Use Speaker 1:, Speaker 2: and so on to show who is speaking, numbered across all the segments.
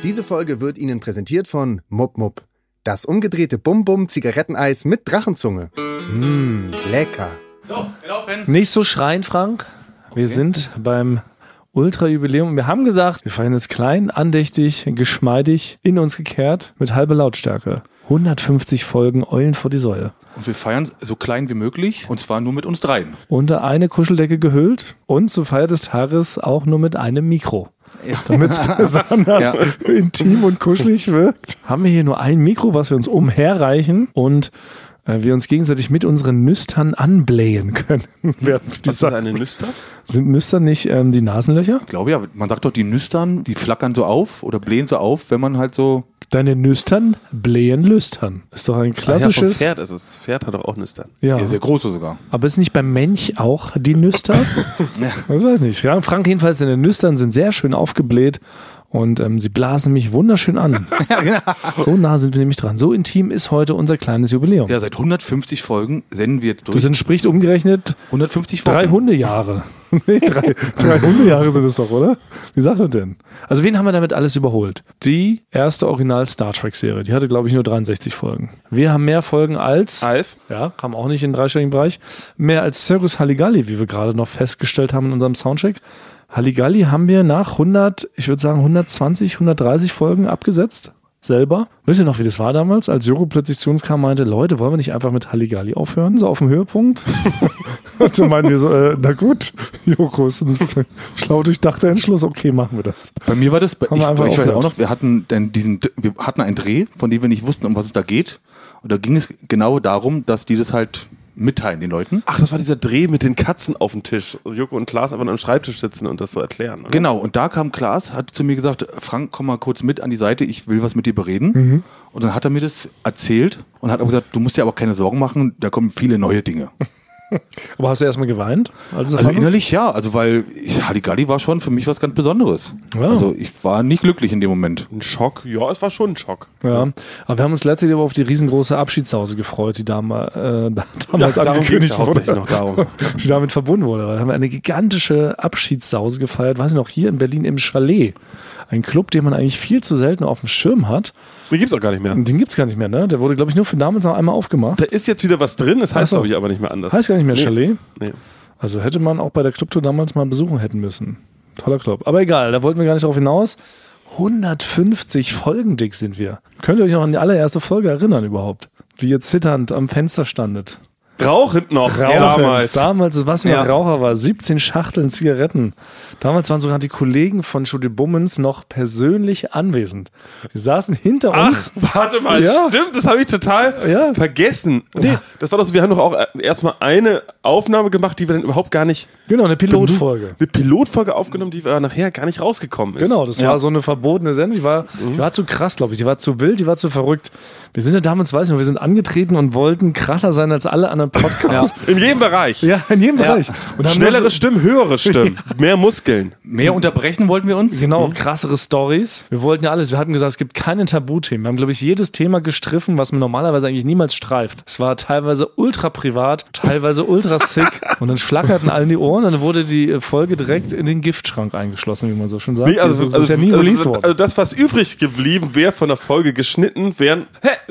Speaker 1: Diese Folge wird Ihnen präsentiert von Mupp Mupp. Das umgedrehte Bum-Bum-Zigaretteneis mit Drachenzunge. Lecker.
Speaker 2: So, gelaufen.
Speaker 3: Nicht so schreien, Frank. Wir sind beim Ultra-Jubiläum. Wir haben gesagt, wir feiern es klein, andächtig, geschmeidig, in uns gekehrt, mit halber Lautstärke. 150 Folgen Eulen vor die Säue.
Speaker 2: Und wir feiern so klein wie möglich, und zwar nur mit uns dreien.
Speaker 3: Unter eine Kuscheldecke gehüllt und zur Feier des Tages auch nur mit einem Mikro. Ja. Damit es besonders intim und kuschelig wirkt, haben wir hier nur ein Mikro, was wir uns umherreichen und wir uns gegenseitig mit unseren Nüstern anblähen können.
Speaker 4: Was ist eine Nüster?
Speaker 3: Sind Nüstern nicht die Nasenlöcher?
Speaker 2: Ich glaube ja, man sagt doch, die Nüstern, die flackern so auf oder blähen so auf, wenn man halt so...
Speaker 3: Deine Nüstern blähen lüstern. Ist doch ein klassisches...
Speaker 4: Ja, vom Pferd ist es. Pferd hat doch auch Nüstern.
Speaker 3: Ja,
Speaker 2: sehr große sogar.
Speaker 3: Aber ist nicht beim Mensch auch die Nüster? Ja. Ich weiß nicht. Ja, Frank jedenfalls, seine Nüstern sind sehr schön aufgebläht. Und sie blasen mich wunderschön an. Ja, genau. So nah sind wir nämlich dran. So intim ist heute unser kleines Jubiläum.
Speaker 2: Ja, seit 150 Folgen senden wir jetzt durch.
Speaker 3: Das entspricht umgerechnet
Speaker 2: 150 Folgen.
Speaker 3: 3 Hundejahre. Nee, 3 Hundejahre sind es doch, oder? Wie sagt man denn? Also wen haben wir damit alles überholt? Die erste Original-Star-Trek-Serie. Die hatte, glaube ich, nur 63 Folgen. Wir haben mehr Folgen als...
Speaker 4: Alf?
Speaker 3: Ja, kam auch nicht in den dreistelligen Bereich. Mehr als Circus Halligalli, wie wir gerade noch festgestellt haben in unserem Soundcheck. Halligalli haben wir nach 120, 130 Folgen abgesetzt. Selber. Wisst ihr noch, wie das war damals, als Joko plötzlich zu uns kam und meinte, Leute, wollen wir nicht einfach mit Halligalli aufhören? So auf dem Höhepunkt. Und so meinten wir so, na gut, Joko ist ein schlau durchdachter Entschluss, okay, machen wir das.
Speaker 2: Bei mir war das, ich weiß auch noch, wir hatten einen Dreh, von dem wir nicht wussten, um was es da geht. Und da ging es genau darum, dass die das halt mitteilen den Leuten.
Speaker 4: Ach, das war dieser Dreh mit den Katzen auf dem Tisch. Joko und Klaas einfach am Schreibtisch sitzen und das so erklären. Oder?
Speaker 2: Genau, und da kam Klaas, hat zu mir gesagt, Frank, komm mal kurz mit an die Seite, ich will was mit dir bereden. Und dann hat er mir das erzählt und hat auch gesagt, du musst dir aber keine Sorgen machen, da kommen viele neue Dinge.
Speaker 3: Aber hast du erstmal geweint?
Speaker 2: Also innerlich ja, also weil Halligalli war schon für mich was ganz Besonderes. Ja. Also ich war nicht glücklich in dem Moment.
Speaker 4: Ein Schock? Ja, es war schon ein Schock.
Speaker 3: Ja, aber wir haben uns letztlich aber auf die riesengroße Abschiedssause gefreut, die damals angekündigt wurde. Die damit verbunden wurde. Da haben wir eine gigantische Abschiedssause gefeiert, weiß ich noch, hier in Berlin im Chalet. Ein Club, den man eigentlich viel zu selten auf dem Schirm hat.
Speaker 4: Den gibt's auch gar nicht mehr.
Speaker 3: Den gibt's gar nicht mehr, ne? Der wurde, glaube ich, nur für damals noch einmal aufgemacht.
Speaker 4: Da ist jetzt wieder was drin, das heißt, glaube ich, aber nicht mehr anders.
Speaker 3: Heißt gar nicht mehr Chalet?
Speaker 4: Nee.
Speaker 3: Also hätte man auch bei der Clubtour damals mal besuchen hätten müssen. Toller Club. Aber egal, da wollten wir gar nicht drauf hinaus. 150 Folgen dick sind wir. Könnt ihr euch noch an die allererste Folge erinnern überhaupt? Wie ihr zitternd am Fenster standet.
Speaker 4: Rauchend noch, damals.
Speaker 3: Damals, was noch Raucher war, 17 Schachteln Zigaretten. Damals waren sogar die Kollegen von Studio Bummens noch persönlich anwesend. Die saßen hinter uns.
Speaker 4: Ach, warte mal, stimmt, das habe ich total vergessen. Nee, das war doch so, wir haben doch auch erstmal eine Aufnahme gemacht, die wir dann überhaupt gar nicht...
Speaker 3: Genau, eine Pilotfolge.
Speaker 4: Eine Pilotfolge aufgenommen, die nachher gar nicht rausgekommen ist.
Speaker 3: Genau, das war so eine verbotene Sendung. Die war zu krass, glaube ich. Die war zu wild, die war zu verrückt. Wir sind ja damals, weiß ich noch, wir sind angetreten und wollten krasser sein als alle anderen Podcasts.
Speaker 4: In jedem Bereich.
Speaker 3: Ja, in jedem Bereich.
Speaker 4: Und schnellere Stimmen, höhere Stimmen, mehr Muskeln.
Speaker 2: Mehr unterbrechen wollten wir uns.
Speaker 3: Genau, krassere Stories. Wir wollten ja alles. Wir hatten gesagt, es gibt keine Tabuthemen. Wir haben, glaube ich, jedes Thema gestriffen, was man normalerweise eigentlich niemals streift. Es war teilweise ultra privat, teilweise ultra sick. Und dann schlackerten allen die Ohren und dann wurde die Folge direkt in den Giftschrank eingeschlossen, wie man so schon sagt.
Speaker 4: Nee, das ist ja nie released worden. Also das, was übrig geblieben wäre von der Folge geschnitten, wären...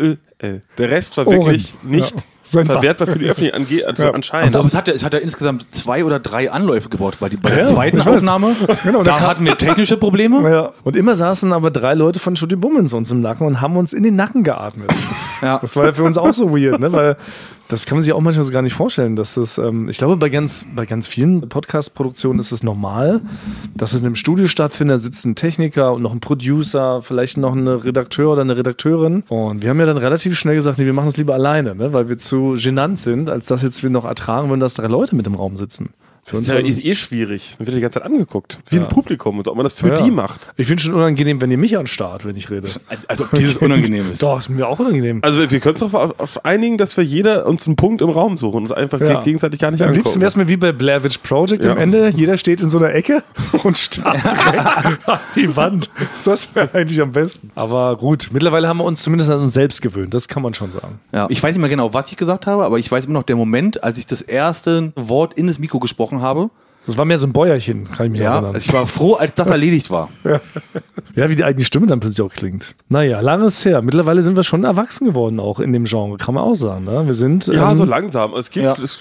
Speaker 4: Der Rest war wirklich nicht verwertbar für die Öffentlichkeit anscheinend.
Speaker 2: Aber es hat ja insgesamt 2 oder 3 Anläufe gebraucht, weil bei der zweiten Aufnahme, da hatten wir technische Probleme.
Speaker 3: Ja. Und immer saßen aber 3 Leute von Studio Bummens uns im Nacken und haben uns in den Nacken geatmet. Ja. Das war ja für uns auch so weird, ne? Weil das kann man sich auch manchmal so gar nicht vorstellen, dass das, ich glaube, bei ganz vielen Podcast-Produktionen ist es normal, dass es in einem Studio stattfindet, da sitzt ein Techniker und noch ein Producer, vielleicht noch ein Redakteur oder eine Redakteurin. Und wir haben ja dann relativ schnell gesagt, nee, wir machen es lieber alleine, ne? Weil wir zu genannt sind, als dass jetzt wir noch ertragen würden, dass 3 Leute mit im Raum sitzen.
Speaker 4: Für uns ist ja schwierig. Man wird die ganze Zeit angeguckt. Wie ein Publikum und so, ob man das für die macht.
Speaker 3: Ich finde es schon unangenehm, wenn ihr mich anstarrt, wenn ich rede.
Speaker 2: Also ob dieses unangenehm ist.
Speaker 3: Doch, ist mir auch unangenehm.
Speaker 4: Also wir können uns doch auf einigen, dass wir jeder uns einen Punkt im Raum suchen und uns einfach gegenseitig gar nicht angucken. Am liebsten
Speaker 3: wäre es mir wie bei Blair Witch Project am Ende. Jeder steht in so einer Ecke und starrt direkt an die Wand. Das wäre eigentlich am besten. Aber gut, mittlerweile haben wir uns zumindest an uns selbst gewöhnt. Das kann man schon sagen.
Speaker 2: Ja. Ich weiß nicht mehr genau, was ich gesagt habe, aber ich weiß immer noch der Moment, als ich das erste Wort in das Mikro gesprochen habe.
Speaker 3: Das war mehr so ein Bäuerchen, kann ich mich erinnern.
Speaker 2: Ich war froh, als das erledigt war.
Speaker 3: Ja, Ja, wie die eigene Stimme dann plötzlich auch klingt. Naja, langes her. Mittlerweile sind wir schon erwachsen geworden, auch in dem Genre, kann man auch sagen. Ne? Wir sind.
Speaker 4: So langsam. Wir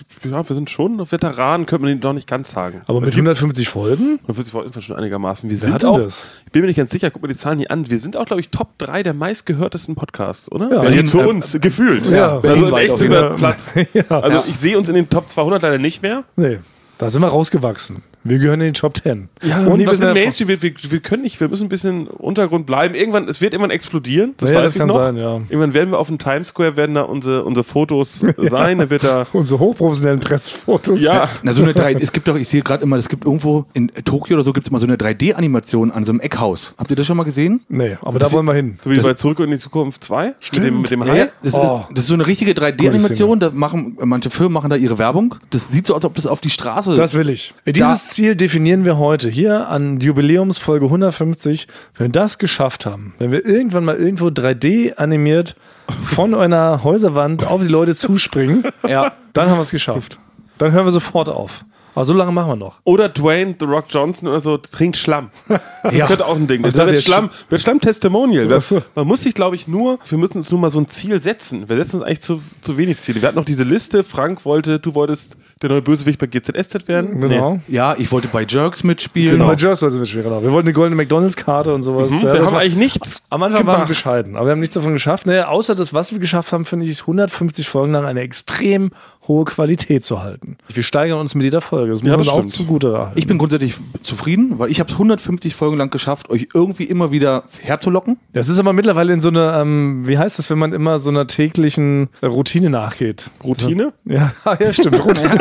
Speaker 4: sind schon Veteranen, könnte man doch nicht ganz sagen.
Speaker 3: Aber mit 150 Folgen?
Speaker 4: 150 Folgen ist schon einigermaßen.
Speaker 3: Wer hat denn das?
Speaker 4: Ich bin mir nicht ganz sicher, guck mal die Zahlen hier an. Wir sind auch, glaube ich, Top 3 der meistgehörtesten Podcasts, oder?
Speaker 3: Ja,
Speaker 4: jetzt für uns, gefühlt.
Speaker 3: Ja,
Speaker 4: also echt sind wir Platz. Also ich sehe uns in den Top 200 leider nicht mehr.
Speaker 3: Nee, da sind wir rausgewachsen. Wir gehören in den Top 10.
Speaker 4: Ja, und was mit Mainstream, wir können nicht, wir müssen ein bisschen Untergrund bleiben. Es wird irgendwann explodieren, das weiß ich noch. Sein, ja. Irgendwann werden wir auf dem Times Square, werden da unsere Fotos sein. Da wird da
Speaker 3: unsere hochprofessionellen Pressfotos.
Speaker 2: Ja. Na, so eine 3D, es gibt doch, ich sehe gerade immer, es gibt irgendwo in Tokio oder so, gibt es immer so eine 3D-Animation an so einem Eckhaus. Habt ihr das schon mal gesehen?
Speaker 3: Nee, aber da wollen wir hin.
Speaker 4: So wie bei Zurück in die Zukunft 2?
Speaker 3: Stimmt.
Speaker 4: Mit dem Hai?
Speaker 2: Ja, das ist so eine richtige 3D-Animation, manche Firmen machen da ihre Werbung. Das sieht so aus, als ob das auf die Straße...
Speaker 3: Das will ich. Dieses Ziel definieren wir heute hier an Jubiläumsfolge 150, wenn wir das geschafft haben, wenn wir irgendwann mal irgendwo 3D animiert von einer Häuserwand auf die Leute zuspringen, dann haben wir es geschafft. Dann hören wir sofort auf. Aber so lange machen wir noch.
Speaker 4: Oder Dwayne The Rock Johnson oder so trinkt Schlamm. Das könnte auch ein Ding. Das wird Schlamm-Testimonial. Man muss sich, glaube ich, wir müssen uns nur mal so ein Ziel setzen. Wir setzen uns eigentlich zu wenig Ziele. Wir hatten noch diese Liste. Frank du wolltest der neue Bösewicht bei GZSZ werden.
Speaker 3: Genau.
Speaker 2: Nee. Ja, ich wollte bei Jerks mitspielen.
Speaker 3: Genau. Bei Jerks wollte ich mitspielen, genau. Wir wollten eine goldene McDonalds-Karte und sowas.
Speaker 4: Ja, wir haben eigentlich nichts
Speaker 3: am Anfang waren wir bescheiden, aber wir haben nichts davon geschafft. Naja, außer das, was wir geschafft haben, finde ich, ist 150 Folgen lang eine extrem hohe Qualität zu halten. Wir steigern uns mit jeder Folge. Das muss man auch zugute halten.
Speaker 2: Ich bin grundsätzlich zufrieden, weil ich habe es 150 Folgen lang geschafft, euch irgendwie immer wieder herzulocken.
Speaker 3: Das ist aber mittlerweile in so einer, wie heißt das, wenn man immer so einer täglichen Routine nachgeht?
Speaker 4: Routine?
Speaker 3: Ja, stimmt. Routine.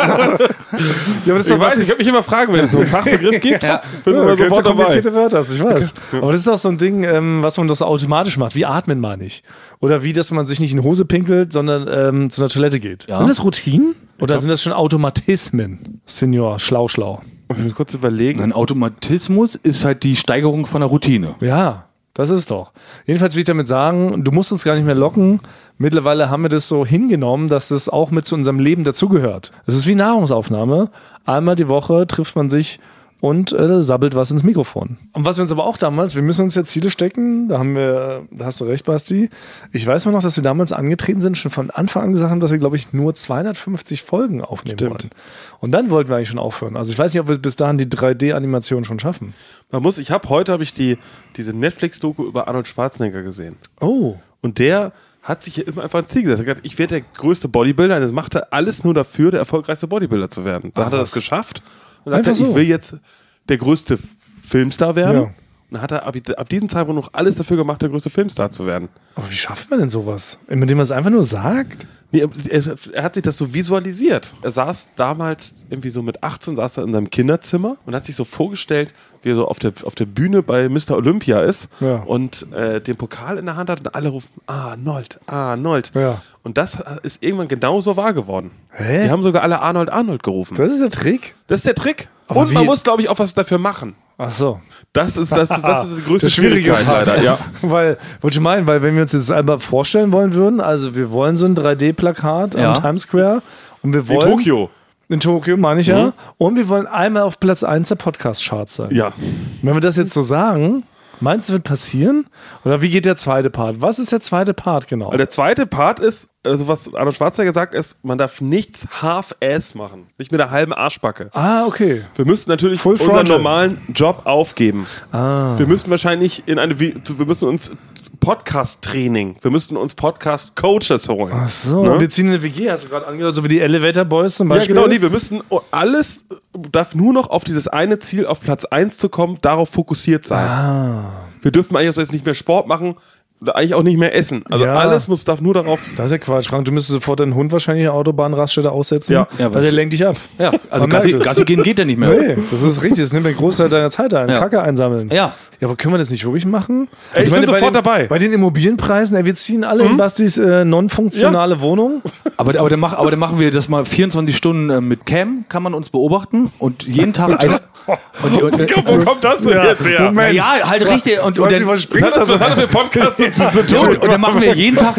Speaker 4: Ja, aber das ist doch ich würde mich immer fragen, wenn es so einen Fachbegriff gibt.
Speaker 3: Bin immer sofort komplizierte Wörter, ich weiß. Okay. Aber das ist auch so ein Ding, was man doch so automatisch macht. Wie atmen meine ich? Oder wie, dass man sich nicht in die Hose pinkelt, sondern zu einer Toilette geht. Ja. Sind das Routinen? Oder sind das schon Automatismen, Senior Schlau?
Speaker 4: Ich muss kurz überlegen.
Speaker 2: Ein Automatismus ist halt die Steigerung von einer Routine.
Speaker 3: Ja, das ist doch. Jedenfalls will ich damit sagen, du musst uns gar nicht mehr locken. Mittlerweile haben wir das so hingenommen, dass das auch mit zu unserem Leben dazugehört. Es ist wie Nahrungsaufnahme. Einmal die Woche trifft man sich und sabbelt was ins Mikrofon. Und was wir uns aber auch damals, wir müssen uns ja Ziele stecken, da hast du recht, Basti. Ich weiß mal noch, dass wir damals angetreten sind, schon von Anfang an gesagt haben, dass wir, glaube ich, nur 250 Folgen aufnehmen wollen. Und dann wollten wir eigentlich schon aufhören. Also ich weiß nicht, ob wir bis dahin die 3D-Animation schon schaffen.
Speaker 4: Heute habe ich diese Netflix-Doku über Arnold Schwarzenegger gesehen.
Speaker 3: Oh.
Speaker 4: Und der hat sich ja immer einfach ein Ziel gesetzt. Er hat gesagt, ich werde der größte Bodybuilder. Das macht er alles nur dafür, der erfolgreichste Bodybuilder zu werden. Da hat er das geschafft. Und sagt ich will jetzt der größte Filmstar werden. Ja. Und dann hat er ab diesem Zeitpunkt noch alles dafür gemacht, der größte Filmstar zu werden.
Speaker 3: Aber wie schafft man denn sowas? Indem man es einfach nur sagt?
Speaker 4: Nee, er hat sich das so visualisiert. Er saß damals irgendwie so mit 18, saß er in seinem Kinderzimmer und hat sich so vorgestellt, wie er so auf der Bühne bei Mr. Olympia ist und den Pokal in der Hand hat und alle rufen, Arnold.
Speaker 3: Ja.
Speaker 4: Und das ist irgendwann genauso wahr geworden.
Speaker 3: Hä?
Speaker 4: Die haben sogar alle Arnold gerufen.
Speaker 3: Das ist der Trick?
Speaker 4: Das ist der Trick.
Speaker 3: Aber
Speaker 4: und man muss, glaube ich, auch was dafür machen.
Speaker 3: Ach so.
Speaker 4: Das ist die größte Schwierigkeit leider. Ja.
Speaker 3: Weil wenn wir uns das einmal vorstellen wollen würden, also wir wollen so ein 3D-Plakat am Times Square und wir wollen... In Tokio, meine ich ja. Und wir wollen einmal auf Platz 1 der Podcast-Charts sein.
Speaker 4: Ja.
Speaker 3: Wenn wir das jetzt so sagen, meinst du, wird passieren? Oder wie geht der zweite Part? Was ist der zweite Part genau?
Speaker 4: Also der zweite Part ist, also was Arnold Schwarzenegger sagt, ist, man darf nichts Half-Ass machen. Nicht mit einer halben Arschbacke.
Speaker 3: Ah, okay.
Speaker 4: Wir müssen natürlich unseren normalen Job aufgeben. Wir müssen wahrscheinlich wir müssen uns Podcast-Training. Wir müssten uns Podcast-Coaches holen.
Speaker 3: Ach so. Ne? Wir ziehen eine WG, hast du gerade angehört, so wie die Elevator Boys zum Beispiel.
Speaker 4: Ja, genau. Wir müssen darf nur noch auf dieses eine Ziel, auf Platz 1 zu kommen, darauf fokussiert sein. Wir dürfen eigentlich jetzt nicht mehr Sport machen, oder eigentlich auch nicht mehr essen. Also alles darf nur darauf...
Speaker 3: Das ist ja Quatsch, Frank. Du müsstest sofort deinen Hund wahrscheinlich in der Autobahnraststätte aussetzen, weil der lenkt dich ab.
Speaker 2: Ja, also Gassi gehen geht ja nicht mehr.
Speaker 3: Nee, das ist richtig. Das nimmt den Großteil deiner Zeit ein. Kacke einsammeln.
Speaker 2: Ja.
Speaker 3: Ja, aber können wir das nicht wirklich machen?
Speaker 4: Ich bin sofort dabei.
Speaker 3: Bei den Immobilienpreisen, wir ziehen alle in Bastis non-funktionale Wohnung.
Speaker 2: Aber dann machen wir das mal 24 Stunden mit Cam, kann man uns beobachten und jeden Tag
Speaker 4: Wo kommt das denn jetzt her?
Speaker 3: Moment.
Speaker 2: Ja, halt richtig. Und
Speaker 3: dann versprichst
Speaker 4: Was hat das für Podcast zu tun?
Speaker 2: und dann machen wir jeden Tag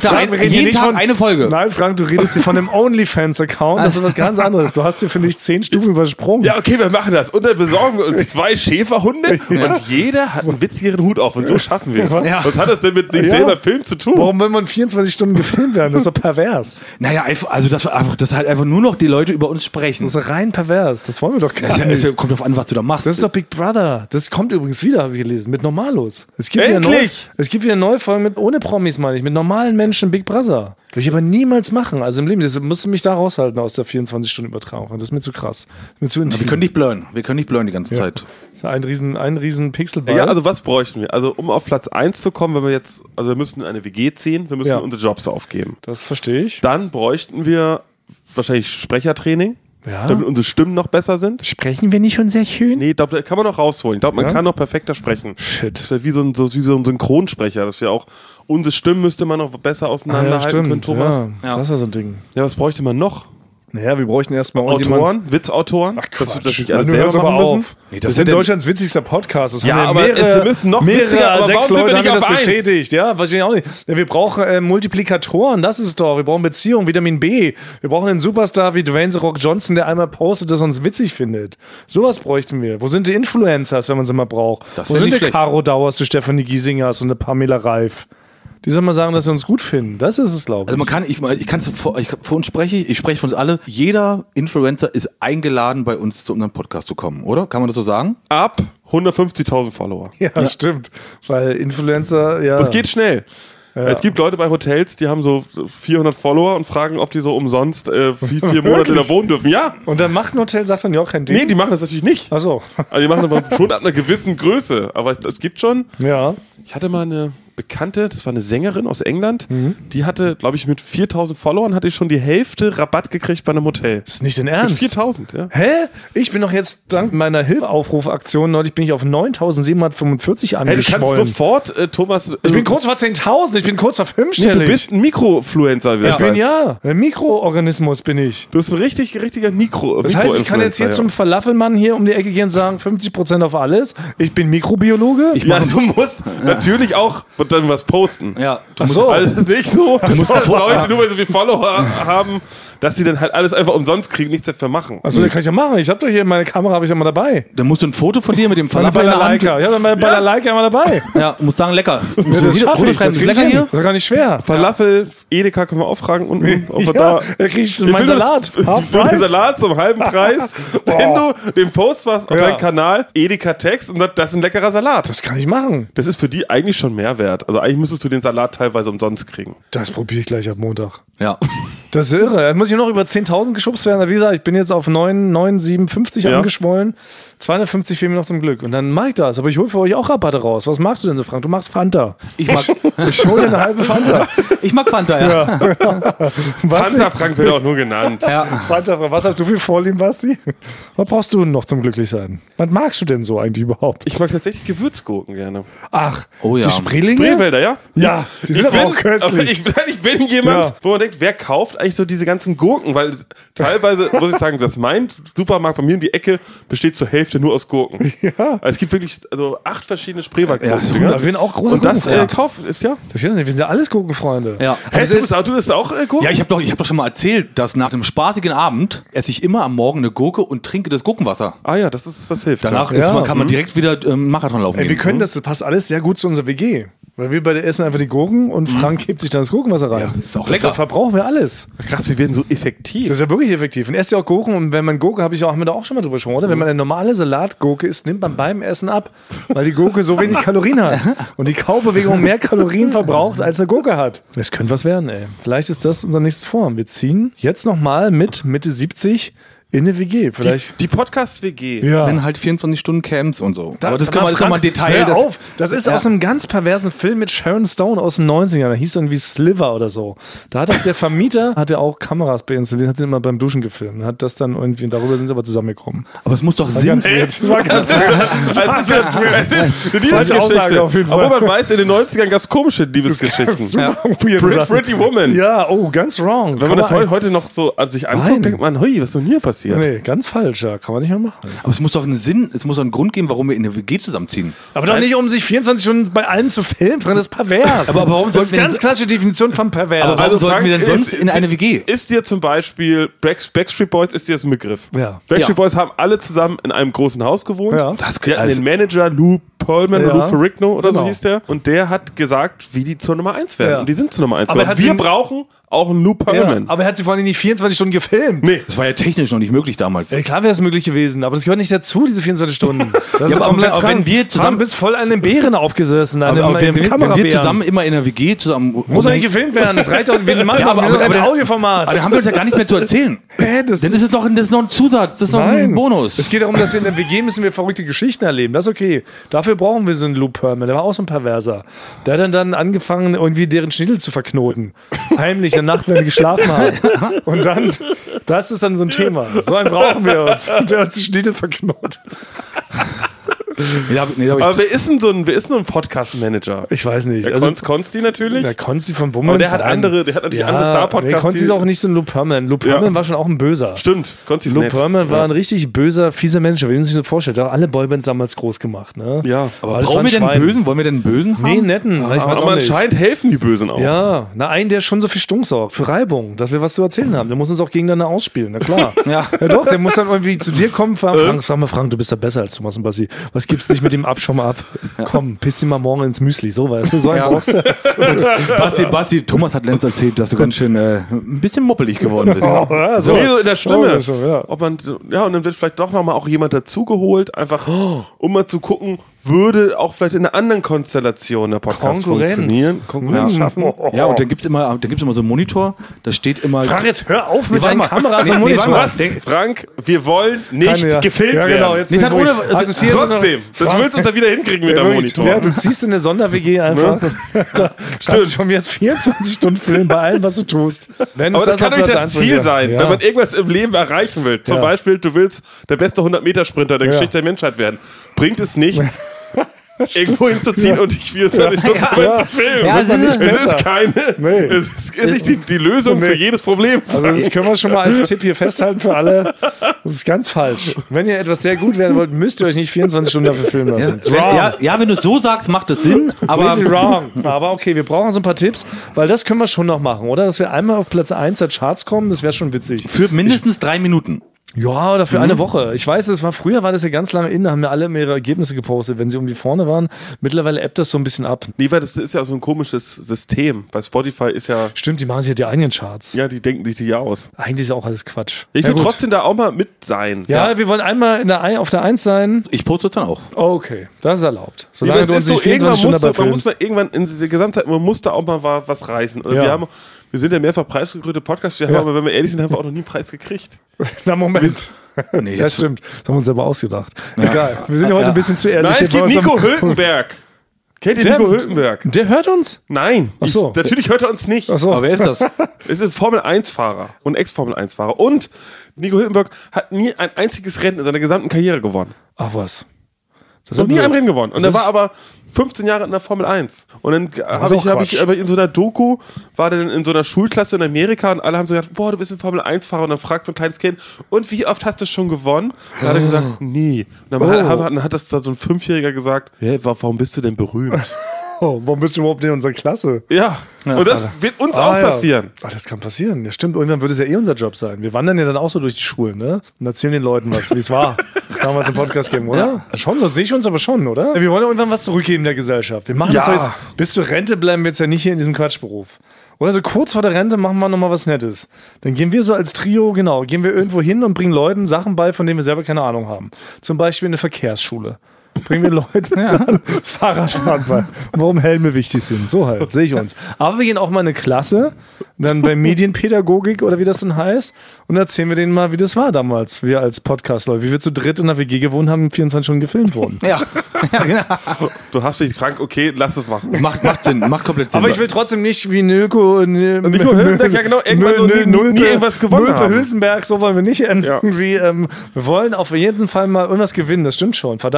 Speaker 2: eine Folge.
Speaker 3: Nein, Frank, du redest hier von einem OnlyFans-Account. Das ist was ganz anderes. Du hast hier, finde ich, 10 Stufen übersprungen.
Speaker 4: Ja, okay, wir machen das. Und dann besorgen wir uns 2 Schäferhunde und jeder hat einen witzigeren Hut auf. Und so schaffen wir es. Was hat das denn mit sich selber Film zu tun?
Speaker 3: Warum will man 24 Stunden gefilmt werden? Das ist doch pervers.
Speaker 2: Naja, also dass halt einfach nur noch die Leute über uns sprechen.
Speaker 3: Das ist rein pervers. Das wollen wir doch gar nicht.
Speaker 2: Es kommt drauf an, was du da machst.
Speaker 3: Das ist doch Big Brother. Das kommt übrigens wieder, habe ich gelesen, mit Normalos. Es gibt
Speaker 4: Endlich!
Speaker 3: wieder neue Folgen mit, ohne Promis, meine ich, mit normalen Menschen Big Brother. Würde ich aber niemals machen. Also im Leben, das musst du mich da raushalten aus der 24-Stunden-Übertragung. Das ist mir zu krass. Mir zu intim.
Speaker 2: Wir können nicht blurren die ganze Zeit.
Speaker 3: Das ist ein riesen Pixelball.
Speaker 4: Ja, also was bräuchten wir? Also um auf Platz 1 zu kommen, wenn wir jetzt, also wir müssten eine WG ziehen, wir müssen unsere Jobs aufgeben.
Speaker 3: Das verstehe ich.
Speaker 4: Dann bräuchten wir wahrscheinlich Sprechertraining, damit unsere Stimmen noch besser sind.
Speaker 3: Sprechen wir nicht schon sehr schön?
Speaker 4: Nee, da kann man noch rausholen. Ich glaube, man kann noch perfekter sprechen.
Speaker 3: Shit.
Speaker 4: Das ist wie so ein Synchronsprecher, dass wir auch, unsere Stimmen müsste man noch besser auseinanderhalten können, Thomas.
Speaker 3: Ja. Das ist ja so ein Ding.
Speaker 4: Ja, was bräuchte man noch?
Speaker 3: Naja, wir bräuchten erstmal
Speaker 4: Autoren, Witzautoren.
Speaker 3: Ach Quatsch,
Speaker 4: dass nicht alles selber machen müssen.
Speaker 3: Nee, das ist Deutschlands witzigster Podcast. Das haben
Speaker 4: aber wir müssen noch witziger, aber
Speaker 3: 6
Speaker 4: warum
Speaker 3: Leute haben
Speaker 4: wir
Speaker 3: das
Speaker 4: nicht auf
Speaker 3: bestätigt. Ja, weiß ich auch nicht. Ja, wir brauchen Multiplikatoren, das ist es doch. Wir brauchen Beziehungen, Vitamin B. Wir brauchen einen Superstar wie Dwayne The Rock Johnson, der einmal postet, das uns witzig findet. Sowas bräuchten wir. Wo sind die Influencers, wenn man sie mal braucht? Wo sind die Caro Dauers, die Stefanie Giesingers und eine Pamela Reif? Die sollen mal sagen, dass sie uns gut finden. Das ist es, glaube ich.
Speaker 2: Also für uns ich spreche von uns alle. Jeder Influencer ist eingeladen, bei uns zu unserem Podcast zu kommen, oder? Kann man das so sagen?
Speaker 4: Ab 150.000 Follower.
Speaker 3: Ja, stimmt. Weil Influencer,
Speaker 4: Das geht schnell. Ja. Es gibt Leute bei Hotels, die haben so 400 Follower und fragen, ob die so umsonst 4 Monate da wohnen dürfen. Ja.
Speaker 3: Und dann macht ein Hotel, sagt dann ja auch kein Ding.
Speaker 4: Nee, die machen das natürlich nicht.
Speaker 3: Ach so.
Speaker 4: Also die machen das schon ab einer gewissen Größe. Aber es gibt schon.
Speaker 3: Ja.
Speaker 4: Ich hatte mal eine Bekannte, das war eine Sängerin aus England, die hatte, glaube ich, mit 4.000 Followern hatte ich schon die Hälfte Rabatt gekriegt bei einem Hotel.
Speaker 3: Das ist nicht dein Ernst?
Speaker 4: Mit 4.000, ja.
Speaker 3: Hä? Ich bin doch jetzt dank meiner Hilfeaufrufaktion neulich bin ich auf 9.745 angeschwollen.
Speaker 4: Hey, du kannst sofort, Thomas...
Speaker 3: Ich bin kurz vor 10.000, ich bin kurz vor 5-stellig.
Speaker 4: Nee, du bist ein Mikrofluencer.
Speaker 3: Ich bin ein Mikroorganismus bin ich.
Speaker 4: Du bist ein richtiger
Speaker 3: Das heißt, ich kann jetzt hier zum Falafelmann hier um die Ecke gehen und sagen 50% auf alles. Ich bin Mikrobiologe.
Speaker 4: Du musst natürlich auch dann was posten.
Speaker 2: Ja,
Speaker 4: du musst alles ist nicht so, dass Leute nur weil sie viel Follower haben, dass sie dann halt alles einfach umsonst kriegen, nichts dafür machen.
Speaker 3: Achso, das kann ich ja machen. Ich habe doch hier meine Kamera, habe ich ja mal dabei.
Speaker 2: Dann musst du ein Foto von dir mit dem Falafel in der Hand.
Speaker 3: Ja, dann bei der Leica mal dabei.
Speaker 2: Ja, musst sagen lecker.
Speaker 3: Das schaffe ich. Das ist lecker hier. Das ist gar nicht schwer.
Speaker 4: Falafel, Edeka können wir auch fragen unten, ob wir da
Speaker 3: krieg ich meinen Salat.
Speaker 4: Den Salat zum halben Preis. Wenn du den Post machst auf deinen Kanal, Edeka Text und sagst, das ist ein leckerer Salat.
Speaker 3: Das kann ich machen.
Speaker 4: Das ist für die eigentlich schon Mehrwert. Also eigentlich müsstest du den Salat teilweise umsonst kriegen.
Speaker 3: Das probiere ich gleich ab Montag.
Speaker 2: Ja.
Speaker 3: Das ist irre. Da muss ich noch über 10.000 geschubst werden. Wie gesagt, ich bin jetzt auf 9,57 angeschwollen. 250 fehlen mir noch zum Glück. Und dann mache ich das. Aber ich hole für euch auch Rabatte raus. Was magst du denn so, Frank? Du magst Fanta.
Speaker 2: Ich
Speaker 3: hole dir eine halbe Fanta.
Speaker 2: Ich mag Fanta, ja.
Speaker 4: Fanta Frank wird auch nur genannt.
Speaker 3: Ja. Fanta, was hast du für Vorlieben, Basti? Was brauchst du noch zum Glücklichsein? Was magst du denn so eigentlich überhaupt?
Speaker 4: Ich mag tatsächlich Gewürzgurken gerne.
Speaker 3: Ach,
Speaker 2: oh ja.
Speaker 3: Die Spreelinge?
Speaker 4: Spreewälder, ja?
Speaker 3: Ja, die sind aber auch köstlich.
Speaker 4: Ich bin jemand, wo man denkt, wer kauft eigentlich so diese ganzen Gurken? Weil teilweise, muss ich sagen, dass mein Supermarkt bei mir um die Ecke besteht zur Hälfte nur aus Gurken. Ja. Also es gibt wirklich 8 verschiedene Spreewaldgurken.
Speaker 3: Ja, wir sind auch große
Speaker 4: und das kauft, ja.
Speaker 3: Das wir sind ja alles Gurkenfreunde.
Speaker 2: Ja.
Speaker 4: Hey, du isst auch Gurken?
Speaker 2: Ja, ich hab doch schon mal erzählt, dass nach einem spaßigen Abend esse ich immer am Morgen eine Gurke und trinke das Gurkenwasser.
Speaker 4: Ah ja, das hilft.
Speaker 2: Danach kann man direkt wieder Marathon laufen.
Speaker 3: Wir können das passt alles sehr gut zu unserer WG. Weil wir beide essen einfach die Gurken und Frank hebt sich dann das Gurkenwasser rein.
Speaker 2: Ja, ist auch lecker.
Speaker 3: Da verbrauchen wir alles.
Speaker 4: Krass, wir werden so effektiv.
Speaker 3: Das ist ja wirklich effektiv. Und esst ja auch Gurken. Und wenn man Gurke, haben wir da auch schon mal drüber gesprochen, oder? Wenn man eine normale Salatgurke isst, nimmt man beim Essen ab, weil die Gurke so wenig Kalorien hat. Und die Kaubewegung mehr Kalorien verbraucht, als eine Gurke hat. Das könnte was werden, ey. Vielleicht ist das unser nächstes Vorhaben. Wir ziehen jetzt nochmal mit Mitte 70 in eine WG, vielleicht.
Speaker 4: Die Podcast-WG.
Speaker 2: Ja. Wenn halt 24 Stunden Camps und so.
Speaker 3: Aber das ist nochmal ein Detail. Hör auf. Das ist aus einem ganz perversen Film mit Sharon Stone aus den 90ern. Da hieß irgendwie Sliver oder so. Da hat auch der Vermieter auch Kameras beinstalliert, hat sie immer beim Duschen gefilmt. Hat das dann irgendwie, darüber sind sie aber zusammengekommen.
Speaker 2: Aber es muss doch Sinn machen.
Speaker 3: Das war ganz weird.
Speaker 4: Es ist eine Liebesgeschichte. Auf jeden Fall. Aber man weiß, in den 90ern gab es komische Liebesgeschichten.
Speaker 3: Super weird.
Speaker 4: Pretty Woman.
Speaker 3: Ja, ganz wrong.
Speaker 4: Wenn man das heute noch so an sich anguckt, denkt man, hui, was ist denn hier passiert? passiert.
Speaker 3: Nee, ganz falsch, ja. Kann man nicht mehr machen.
Speaker 2: Aber es muss doch einen Grund geben, warum wir in eine WG zusammenziehen.
Speaker 3: Aber doch nicht, um sich 24 Stunden bei allem zu filmen, Frank, das ist pervers.
Speaker 2: Aber warum
Speaker 3: das ist ganz klassische Definition von pervers.
Speaker 2: Aber warum sollten wir denn sonst in eine WG?
Speaker 4: Ist dir zum Beispiel Backstreet Boys, ist dir das ein Begriff?
Speaker 3: Ja.
Speaker 4: Backstreet Boys haben alle zusammen in einem großen Haus gewohnt.
Speaker 3: Ja.
Speaker 4: Die hatten den Manager Lou Pearlman,
Speaker 3: Ja.
Speaker 4: Lou Ferrigno oder so
Speaker 3: Genau.
Speaker 4: hieß der. Und der hat gesagt, wie die zur Nummer 1 werden.
Speaker 3: Ja.
Speaker 4: Und die sind zur Nummer 1
Speaker 3: Aber
Speaker 4: geworden.
Speaker 3: hat
Speaker 4: Wir
Speaker 3: sie-
Speaker 4: brauchen auch einen Lou Pearlman.
Speaker 3: Aber er hat sie vor allem nicht 24 Stunden gefilmt.
Speaker 4: Nee.
Speaker 2: Das war ja technisch noch nicht möglich damals.
Speaker 3: Ja, klar wäre es möglich gewesen, aber das gehört nicht dazu, diese 24 Stunden. Das
Speaker 2: Ja,
Speaker 3: ist
Speaker 2: aber
Speaker 3: komplett
Speaker 2: auch
Speaker 3: Frank.
Speaker 2: wenn wir zusammen-
Speaker 3: Frank, bist voll an den Bären aufgesessen, an
Speaker 2: Aber wenn wir
Speaker 3: Kamerabären.
Speaker 2: zusammen immer in einer WG zusammen...
Speaker 3: Muss doch nicht gefilmt werden, das reicht doch. Wir machen
Speaker 2: Ja, aber
Speaker 3: ein
Speaker 2: dann-
Speaker 3: Audioformat.
Speaker 2: Aber da haben wir uns ja gar nichts mehr zu erzählen.
Speaker 3: Das
Speaker 2: Dann ist es doch das ist noch ein Zusatz, das ist noch ein Bonus.
Speaker 3: Es geht darum, dass wir in der WG müssen wir verrückte Geschichten erleben. Das ist okay. Dafür brauchen wir so einen Lou Pearlman. Der war auch so ein Perverser. Der hat dann angefangen, irgendwie deren Schniedel zu verknoten. Heimlich in der Nacht, wenn wir geschlafen haben. Und dann, das ist dann so ein Thema. So einen brauchen wir uns. Der hat die Schniedel verknotet.
Speaker 2: Ja, nee,
Speaker 4: Aber wer ist denn so ein Podcast-Manager?
Speaker 3: Ich weiß nicht.
Speaker 4: Der Konsti natürlich.
Speaker 3: Der Konsti von Bummens.
Speaker 4: Aber der hat natürlich andere Star-Podcasts.
Speaker 3: Konsti ist auch nicht so ein Lou Pearlman. Lou Pearlman war schon auch ein Böser.
Speaker 4: Stimmt, Konsti ist
Speaker 3: Lou
Speaker 4: nett.
Speaker 3: Pearlman war ein richtig böser, fieser Mensch, wie man sich so vorstellt. Der hat alle Boybands damals groß gemacht. Ne?
Speaker 4: Ja.
Speaker 2: aber
Speaker 3: das
Speaker 2: brauchen
Speaker 3: war
Speaker 2: wir denn
Speaker 3: ein Schwein.
Speaker 2: einen Bösen? Wollen wir denn einen Bösen haben?
Speaker 3: Nee, netten. Ich weiß
Speaker 4: Aber
Speaker 3: auch nicht.
Speaker 4: anscheinend helfen die Bösen auch.
Speaker 3: Ja, einen, der schon so viel Stunk sorgt, für Reibung, dass wir was zu erzählen haben. Der muss uns auch gegeneinander ausspielen, na klar.
Speaker 2: Ja.
Speaker 3: Doch, der muss dann irgendwie zu dir kommen, Frank, sag mal, Frank, du bist ja besser als Thomas und Bassi. Was gibt's dich mit dem Abschaum ab? Komm, piss dir mal morgen ins Müsli, so weißt du, so einen brauchst du.
Speaker 2: Basti, Thomas hat letztens erzählt, dass du ganz schön ein bisschen moppelig geworden bist.
Speaker 3: Ja,
Speaker 4: So in der Stimme.
Speaker 3: Oh, schon, ja.
Speaker 4: Ob man, ja, und dann wird vielleicht doch nochmal auch jemand dazugeholt, einfach um mal zu gucken, würde auch vielleicht in einer anderen Konstellation der Podcast
Speaker 3: Konkurrenz.
Speaker 4: funktionieren. Konkurrenz schaffen.
Speaker 2: Ja, und dann gibt's immer so einen Monitor, da steht immer...
Speaker 3: Frank, jetzt hör auf mit
Speaker 2: warte
Speaker 3: deinen
Speaker 2: mal.
Speaker 3: Kameras
Speaker 2: Nee,
Speaker 3: und
Speaker 2: nee,
Speaker 3: Monitor.
Speaker 2: warte mal.
Speaker 4: Frank, wir wollen nicht
Speaker 3: Ja.
Speaker 4: gefilmt
Speaker 3: Ja,
Speaker 4: werden.
Speaker 3: genau, jetzt
Speaker 2: Nee,
Speaker 3: sind
Speaker 2: hat
Speaker 3: wir
Speaker 2: ohne-
Speaker 3: ruhig. Also, hier ist es
Speaker 4: Trotzdem, das willst du es ja wieder hinkriegen mit
Speaker 3: Ja,
Speaker 4: deinem
Speaker 3: wirklich.
Speaker 4: Monitor.
Speaker 3: Ja, du ziehst in eine Sonder-WG einfach. Da kannst du von mir jetzt 24 Stunden filmen bei allem, was du tust. Wenn
Speaker 4: Aber
Speaker 3: es
Speaker 4: das kann
Speaker 3: auf
Speaker 4: doch nicht
Speaker 3: Platz
Speaker 4: das
Speaker 3: 1 von
Speaker 4: Ziel
Speaker 3: dir.
Speaker 4: sein,
Speaker 3: Ja.
Speaker 4: wenn man irgendwas im Leben erreichen will. Zum
Speaker 3: Ja.
Speaker 4: Beispiel, du willst der beste 100-Meter-Sprinter der
Speaker 3: Ja.
Speaker 4: Geschichte der Menschheit werden. Bringt es nichts, irgendwo hinzuziehen und dich 24 Stunden zu filmen.
Speaker 2: Ja,
Speaker 3: Wird man nicht
Speaker 4: Es ist
Speaker 3: besser.
Speaker 4: keine,
Speaker 3: Nee.
Speaker 4: es ist nicht die Lösung für jedes Problem.
Speaker 3: Also das können wir schon mal als Tipp hier festhalten für alle. Das ist ganz falsch. Wenn ihr etwas sehr gut werden wollt, müsst ihr euch nicht 24 Stunden dafür filmen lassen. It's wrong.
Speaker 2: Ja, wenn du es so sagst, macht es Sinn, aber...
Speaker 3: Completely wrong. Aber okay, wir brauchen so ein paar Tipps, weil das können wir schon noch machen, oder? Dass wir einmal auf Platz 1 der Charts kommen, das wäre schon witzig.
Speaker 2: Für mindestens 3 Minuten.
Speaker 3: Ja, oder für eine Woche. Ich weiß, früher war das ja ganz lange in, da haben ja alle ihre Ergebnisse gepostet, wenn sie irgendwie vorne waren. Mittlerweile ebbt das so ein bisschen ab.
Speaker 4: Nee, weil das ist ja so ein komisches System. Bei Spotify ist ja,
Speaker 3: Stimmt, die machen sich ja die eigenen Charts.
Speaker 4: ja, die denken sich die ja aus.
Speaker 3: Eigentlich ist ja auch alles Quatsch.
Speaker 4: Ich
Speaker 3: Ja,
Speaker 4: will
Speaker 3: gut.
Speaker 4: trotzdem da auch mal mit sein.
Speaker 3: Ja, wir wollen einmal auf der 1 sein.
Speaker 2: Ich poste es dann auch.
Speaker 3: Okay, das ist erlaubt.
Speaker 4: Ja,
Speaker 3: Solange
Speaker 4: aber es
Speaker 3: du uns
Speaker 4: ist so,
Speaker 3: nicht
Speaker 4: irgendwann
Speaker 3: 24 Stunden dabei
Speaker 4: man muss
Speaker 3: filmst.
Speaker 4: mal irgendwann in der Gesamtzeit, man muss da auch mal was reißen. Und
Speaker 3: Ja.
Speaker 4: wir sind ja mehrfach preisgekrönte Podcast, wir haben aber, wenn wir ehrlich sind, haben wir auch noch nie einen Preis gekriegt.
Speaker 3: Na, Moment.
Speaker 2: Nee,
Speaker 3: Ja, stimmt. Das haben wir uns selber ausgedacht. Egal. Wir sind ja heute ein bisschen zu ehrlich.
Speaker 4: Nein, es
Speaker 3: hier bei
Speaker 4: gibt
Speaker 3: unserem-
Speaker 4: Nico Hülkenberg. Kennt ihr Nico Hülkenberg?
Speaker 3: Der hört uns?
Speaker 4: Nein.
Speaker 3: Ach so.
Speaker 4: Natürlich hört er uns nicht.
Speaker 3: Ach so.
Speaker 2: Aber wer ist das?
Speaker 4: Es ist ein Formel-1-Fahrer und Ex-Formel-1-Fahrer. Und Nico Hülkenberg hat nie ein einziges Rennen in seiner gesamten Karriere gewonnen.
Speaker 3: Ach was. Das
Speaker 4: Noch nie
Speaker 3: blöd.
Speaker 4: ein Rennen gewonnen. Und
Speaker 3: Das
Speaker 4: er war aber 15 Jahre in der Formel 1. Und dann habe
Speaker 3: auch
Speaker 4: ich
Speaker 3: Quatsch.
Speaker 4: in so einer Doku, war der dann in so einer Schulklasse in Amerika und alle haben so gesagt, boah, du bist ein Formel 1-Fahrer. Und dann fragt so ein kleines Kind, und wie oft hast du schon gewonnen? Und dann hat er gesagt, nie. Und dann hat das so ein 5-Jähriger gesagt, hey, warum bist du denn berühmt?
Speaker 3: Oh, warum bist du überhaupt in unserer Klasse?
Speaker 4: Ja. Und das wird uns auch passieren.
Speaker 3: Ach, das kann passieren. Ja, stimmt. Irgendwann würde es ja unser Job sein. Wir wandern ja dann auch so durch die Schulen, ne? Und erzählen den Leuten was, wie es war. Damals im Podcast geben, oder? Ja. Schon, so sehe ich uns aber schon, oder? Wir wollen ja irgendwann was zurückgeben der Gesellschaft. Wir machen das
Speaker 4: Ja.
Speaker 3: doch jetzt. Bis zur Rente bleiben wir jetzt ja nicht hier in diesem Quatschberuf. Oder so kurz vor der Rente machen wir nochmal was Nettes. Dann gehen wir so als Trio, gehen wir irgendwo hin und bringen Leuten Sachen bei, von denen wir selber keine Ahnung haben. Zum Beispiel eine Verkehrsschule. Bringen wir Leuten das Fahrradfahren bei. Und warum Helme wichtig sind. So halt, sehe ich uns. Aber wir gehen auch mal in eine Klasse, dann bei Medienpädagogik oder wie das denn heißt, und erzählen wir denen mal, wie das war damals, wir als Podcast-Leute, wie wir zu dritt in der WG gewohnt haben, 24 Stunden gefilmt wurden.
Speaker 2: Ja, genau.
Speaker 4: Du hast dich krank, okay, lass es machen.
Speaker 2: Macht Sinn, macht komplett Sinn.
Speaker 3: Aber ich will trotzdem nicht wie Nico
Speaker 4: Hülkenberg, ja genau, irgendwann nie irgendwas gewonnen haben.
Speaker 3: Hülsenberg, so wollen wir nicht enden.
Speaker 4: Ja.
Speaker 3: Wir wollen auf jeden Fall mal irgendwas gewinnen, das stimmt schon. Verdammte Scheiße,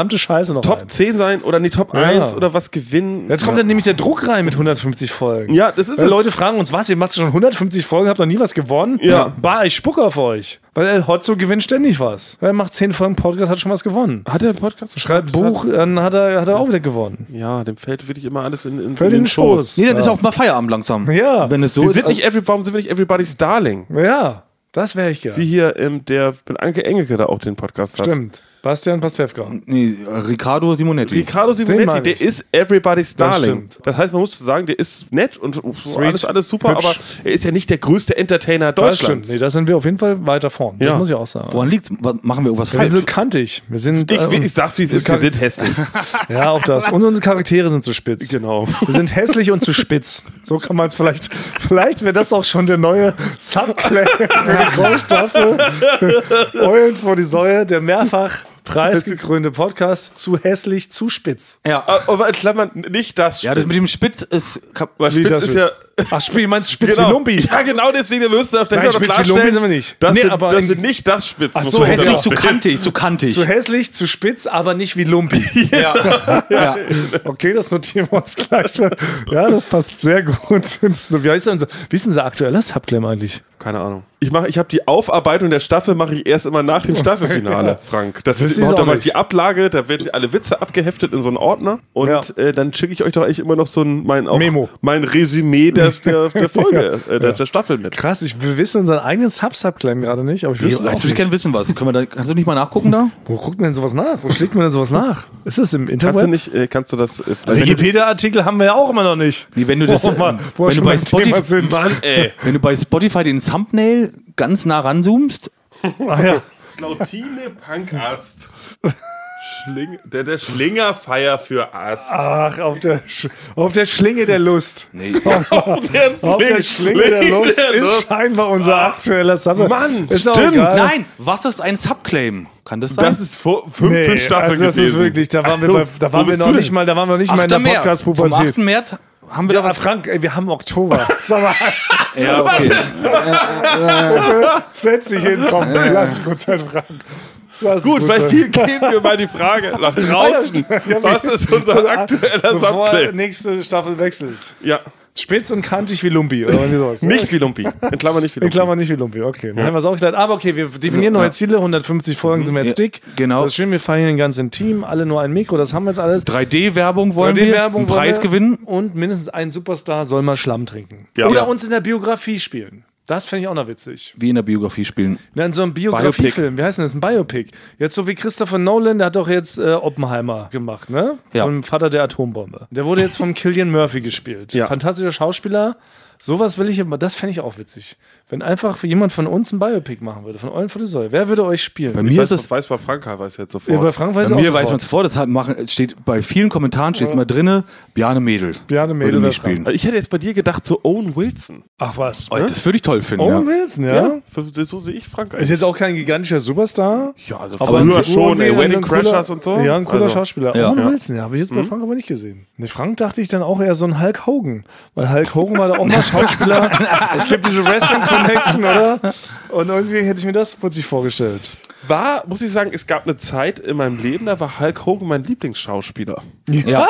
Speaker 3: schmeiße noch
Speaker 4: Top 10 sein oder nicht Top 1 oder was gewinnen.
Speaker 3: Jetzt kommt dann nämlich der Druck rein mit 150 Folgen.
Speaker 4: Ja, das ist
Speaker 3: Weil Leute fragen uns, was, ihr macht schon 150 Folgen, habt noch nie was gewonnen?
Speaker 4: Ja.
Speaker 3: Bah, ich spucke auf euch. Weil El Hotzo gewinnt ständig was. Er macht 10 Folgen Podcast, hat schon was gewonnen.
Speaker 4: Hat er einen Podcast?
Speaker 3: Schreibt Buch, dann hat er auch wieder gewonnen.
Speaker 4: Ja, dem fällt wirklich immer alles in
Speaker 3: den Schoß.
Speaker 2: Nee, dann ist auch mal Feierabend langsam.
Speaker 3: Ja.
Speaker 2: Wenn es so
Speaker 4: warum
Speaker 2: ist.
Speaker 4: sind wir nicht Everybody's Darling?
Speaker 3: Ja, das wäre ich gerne.
Speaker 4: Wie hier der mit Anke Engelke da auch den Podcast hat.
Speaker 3: Stimmt. Bastian Pastewka.
Speaker 2: Nee, Riccardo Simonetti.
Speaker 4: Riccardo Simonetti, der ist Everybody's Darling.
Speaker 3: Stimmt.
Speaker 4: Das heißt, man muss sagen, der ist nett und
Speaker 3: Sweet.
Speaker 4: alles super,
Speaker 3: Hübsch.
Speaker 4: aber er ist ja nicht der größte Entertainer
Speaker 3: Das stimmt.
Speaker 4: Deutschlands.
Speaker 3: Nee, da sind wir auf jeden Fall weiter vorn. Das muss ich auch sagen.
Speaker 2: Woran liegt's? Machen wir irgendwas
Speaker 3: Wir
Speaker 2: falsch?
Speaker 3: sind kantig. Wir sind,
Speaker 4: Ich sag's, wie es ist, wir sind hässlich.
Speaker 3: ja, auch das. Und unsere Charaktere sind zu spitz.
Speaker 4: Genau.
Speaker 3: Wir sind hässlich und zu spitz. So kann man es vielleicht wäre das auch schon der neue Subclaim für die Großstaffel. Eulen vor die Säue, der mehrfach preisgekrönte Podcast, zu hässlich, zu spitz.
Speaker 2: Ja.
Speaker 4: Aber in Klammern nicht das Spitz.
Speaker 2: Ja, das mit dem Spitz ist.
Speaker 4: Weil Spitz
Speaker 3: das
Speaker 4: ist ja...
Speaker 3: Ach, meinst du Spitz
Speaker 4: Genau.
Speaker 3: wie Lumpi?
Speaker 4: Ja, genau deswegen, wir müssen auf der
Speaker 3: Nein, Spitz wie Lumpi sind wir nicht.
Speaker 4: Das
Speaker 3: Nee,
Speaker 4: wird
Speaker 3: aber
Speaker 4: nicht das Spitz.
Speaker 3: Ach
Speaker 4: muss
Speaker 3: so,
Speaker 4: man
Speaker 2: Hässlich,
Speaker 4: sagen.
Speaker 2: zu kantig, zu kantig.
Speaker 3: Zu hässlich, zu spitz, aber nicht wie Lumpi.
Speaker 2: Ja.
Speaker 3: Okay, das notieren wir uns gleich. Ja, das passt sehr gut. Wie ist denn unser aktueller Subclaim eigentlich?
Speaker 4: Keine Ahnung. Ich habe die Aufarbeitung der Staffel mache ich erst immer nach dem Staffelfinale, Frank. Das ist
Speaker 3: ist auch
Speaker 4: überhaupt
Speaker 3: nicht.
Speaker 4: die Ablage, da werden alle Witze abgeheftet in so einen Ordner und dann schicke ich euch doch eigentlich immer noch so mein
Speaker 3: Memo.
Speaker 4: Mein Resümee der Folge, der Staffel mit.
Speaker 3: Krass, wir wissen unseren eigenen Subclaim gerade nicht, aber ich wüsste
Speaker 2: Ich
Speaker 3: auch
Speaker 2: würde
Speaker 3: nicht.
Speaker 2: gerne wissen, was. Kannst du nicht mal nachgucken da?
Speaker 3: Wo guckt man denn sowas nach? Wo schlägt man denn sowas nach? Ist das im Internet?
Speaker 4: Kannst du das
Speaker 3: Wikipedia-Artikel haben wir ja auch immer noch nicht.
Speaker 2: Nee, wenn du das,
Speaker 3: Wo
Speaker 2: wenn
Speaker 3: wir
Speaker 2: du
Speaker 3: schon
Speaker 2: bei
Speaker 3: beim Thema sind.
Speaker 2: wenn du bei Spotify den Thumbnail ganz nah ranzoomst,
Speaker 3: Ah, ja.
Speaker 4: Claudine Pankast. Der Schlingerfeier für Ast.
Speaker 3: Ach, auf der Schlinge der Lust.
Speaker 2: nee,
Speaker 3: Auf der Schlinge der Lust ist scheinbar unser aktueller Subclaim.
Speaker 4: Mann,
Speaker 3: ist auch
Speaker 4: stimmt.
Speaker 3: egal.
Speaker 2: nein, was ist ein Subclaim? Kann das sein?
Speaker 4: Das ist vor 15 Staffeln
Speaker 3: also das
Speaker 4: gewesen.
Speaker 3: ist wirklich, da waren wir noch nicht mal in der
Speaker 2: Vom
Speaker 3: Podcast-Pubertät.
Speaker 2: 8. März haben wir
Speaker 3: Ja,
Speaker 2: da
Speaker 3: aber Frank, ey, wir haben Oktober. Sag mal,
Speaker 2: Ja, okay.
Speaker 3: bitte, setz dich hin, komm, lass dich kurz sein, Frank.
Speaker 4: Gut, vielleicht geben wir mal die Frage nach draußen. Was ist unser aktueller
Speaker 3: Bevor
Speaker 4: Subclaim?
Speaker 3: nächste Staffel wechselt.
Speaker 4: Ja,
Speaker 3: Spitz und kantig wie Lumpi, oder irgendwie sowas.
Speaker 4: nicht wie Lumpi. In Klammern nicht wie
Speaker 3: In
Speaker 4: Lumpi.
Speaker 3: Klammern nicht wie Lumpi, okay. Dann haben wir es auch geklärt. Aber okay, wir definieren neue Ziele. 150 Folgen sind wir jetzt dick.
Speaker 2: Genau.
Speaker 3: Das ist schön, wir feiern ganz intim. Alle nur ein Mikro, das haben wir jetzt alles.
Speaker 2: 3D-Werbung wollen wir, einen Preis gewinnen.
Speaker 3: Und mindestens ein Superstar soll mal Schlamm trinken.
Speaker 4: Ja.
Speaker 3: Oder
Speaker 4: Ja.
Speaker 3: uns in der Biografie spielen. Das fände ich auch noch witzig.
Speaker 2: Wie in der Biografie spielen.
Speaker 3: In so einem Biografiefilm, wie heißt denn das? Ein Biopic. Jetzt so wie Christopher Nolan, der hat doch jetzt Oppenheimer gemacht, ne?
Speaker 2: Ja.
Speaker 3: Vom Vater der Atombombe. Der wurde jetzt vom Cillian Murphy gespielt.
Speaker 4: Ja.
Speaker 3: Fantastischer Schauspieler. Sowas will ich immer, das fände ich auch witzig. Wenn einfach jemand von uns ein Biopic machen würde, von Eulen vor die Säule. Wer würde euch spielen?
Speaker 2: Bei mir ist es.
Speaker 4: Weiß bei Frank weiß jetzt
Speaker 3: Ja,
Speaker 4: sofort.
Speaker 3: bei Frank weiß
Speaker 2: Bei
Speaker 3: auch
Speaker 2: mir weiß
Speaker 3: sofort.
Speaker 2: man es vor, deshalb steht bei vielen Kommentaren steht immer drinne, Bjarne Mädel.
Speaker 3: Bjarne Mädel
Speaker 2: würde
Speaker 3: oder
Speaker 2: mich spielen.
Speaker 4: Ich hätte jetzt bei dir gedacht, so Owen Wilson.
Speaker 3: Ach was.
Speaker 2: Oh, das würde ich toll finden.
Speaker 3: Owen
Speaker 2: Ja.
Speaker 3: Wilson, ja?
Speaker 4: So sehe ich Frank
Speaker 3: Ist jetzt auch kein gigantischer Superstar.
Speaker 4: Ja, also
Speaker 3: Aber
Speaker 4: früher
Speaker 3: ein-
Speaker 4: schon,
Speaker 3: ein
Speaker 4: Wedding
Speaker 3: cooler-
Speaker 4: Crashers und so.
Speaker 3: Ja, ein cooler
Speaker 4: Also,
Speaker 3: Schauspieler.
Speaker 2: Ja.
Speaker 3: Owen Wilson, ja, habe ich jetzt bei Frank aber nicht gesehen. Nee, Frank dachte ich dann auch eher so ein Hulk Hogan. Weil Hulk Hogan war da auch mal Schauspieler. Es gibt diese Wrestling-Connection, oder? Und irgendwie hätte ich mir das plötzlich vorgestellt.
Speaker 4: muss ich sagen, es gab eine Zeit in meinem Leben, da war Hulk Hogan mein Lieblingsschauspieler.
Speaker 2: Ja.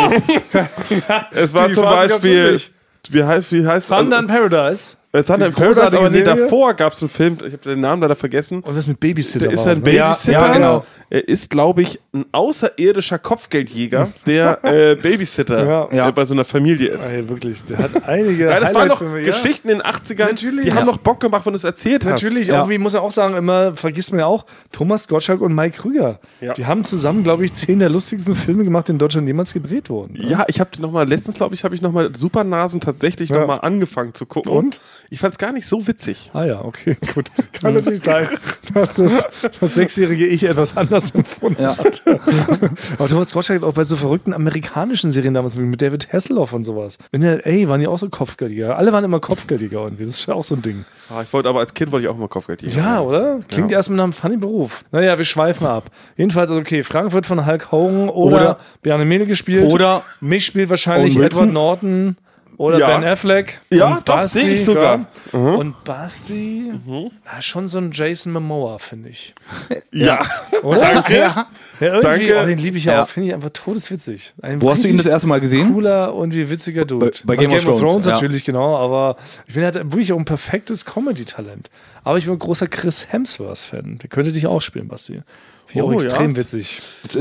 Speaker 4: Es war
Speaker 3: Die
Speaker 4: zum
Speaker 3: Phase gab's
Speaker 4: Beispiel,
Speaker 3: wirklich.
Speaker 4: wie heißt
Speaker 3: Thunder in Paradise.
Speaker 4: Thunder in
Speaker 3: Die
Speaker 4: Paradise,
Speaker 3: großartige
Speaker 4: aber nee,
Speaker 3: Serie?
Speaker 4: davor gab es einen Film, ich habe den Namen leider vergessen.
Speaker 3: Und was mit Babysitter
Speaker 4: Der ist
Speaker 3: war,
Speaker 4: ein
Speaker 3: ne?
Speaker 4: Babysitter.
Speaker 2: Ja, genau.
Speaker 4: Er ist, glaube ich, ein außerirdischer Kopfgeldjäger, der Babysitter
Speaker 3: Ja.
Speaker 4: bei so einer Familie ist.
Speaker 3: Ey, wirklich, der hat einige
Speaker 4: Ja, das waren noch
Speaker 3: Highlight-Filme,
Speaker 4: Geschichten in den 80ern,
Speaker 3: Natürlich.
Speaker 4: die
Speaker 3: Ja.
Speaker 4: haben noch Bock gemacht, wenn du es erzählt hast.
Speaker 3: Natürlich,
Speaker 2: Ja.
Speaker 3: irgendwie muss er auch sagen, immer vergisst man ja auch, Thomas Gottschalk und Mike Krüger.
Speaker 4: Ja.
Speaker 3: Die haben zusammen, glaube ich, 10 der lustigsten Filme gemacht, die in Deutschland jemals gedreht wurden.
Speaker 4: Ja, ich habe nochmal, letztens glaube ich, habe ich nochmal Supernasen tatsächlich
Speaker 3: Ja.
Speaker 4: nochmal angefangen zu gucken.
Speaker 3: Und?
Speaker 4: Ich fand es gar nicht so witzig.
Speaker 3: Ah ja, okay, gut. Kann natürlich sein, dass das 6-jährige Ich etwas anders empfunden hat. Aber Thomas Gottschalk hat auch bei so verrückten amerikanischen Serien damals mit David Hasselhoff und sowas. In L.A. waren die auch so Kopfgeldjäger. Alle waren immer Kopfgeldjäger irgendwie. Das ist ja auch so ein Ding.
Speaker 4: Als Kind wollte ich auch immer Kopfgeldjäger.
Speaker 3: Ja, oder? Klingt erstmal nach einem funny Beruf. Naja, wir schweifen ab. Jedenfalls, also okay, Frank wird von Hulk Hogan oder Bjarne Mädel gespielt.
Speaker 2: Oder
Speaker 3: mich spielt wahrscheinlich
Speaker 2: Owen Wilson.
Speaker 3: Edward Norton. oder Ben Affleck.
Speaker 4: Ja, doch, sehe ich sogar.
Speaker 3: Und Basti, schon so ein Jason Momoa, finde ich.
Speaker 4: Ja.
Speaker 3: Oder?
Speaker 4: Danke.
Speaker 3: Ja, irgendwie,
Speaker 4: Danke.
Speaker 3: den liebe ich ja auch, finde ich einfach todeswitzig.
Speaker 2: Wo hast du ihn das erste Mal gesehen?
Speaker 3: Cooler und wie witziger Dude.
Speaker 2: Bei Game of Thrones,
Speaker 3: natürlich, genau, aber ich finde, er hat wirklich auch ein perfektes Comedy-Talent. Aber ich bin ein großer Chris Hemsworth-Fan. Der könnte dich auch spielen, Basti. Finde ich auch extrem witzig.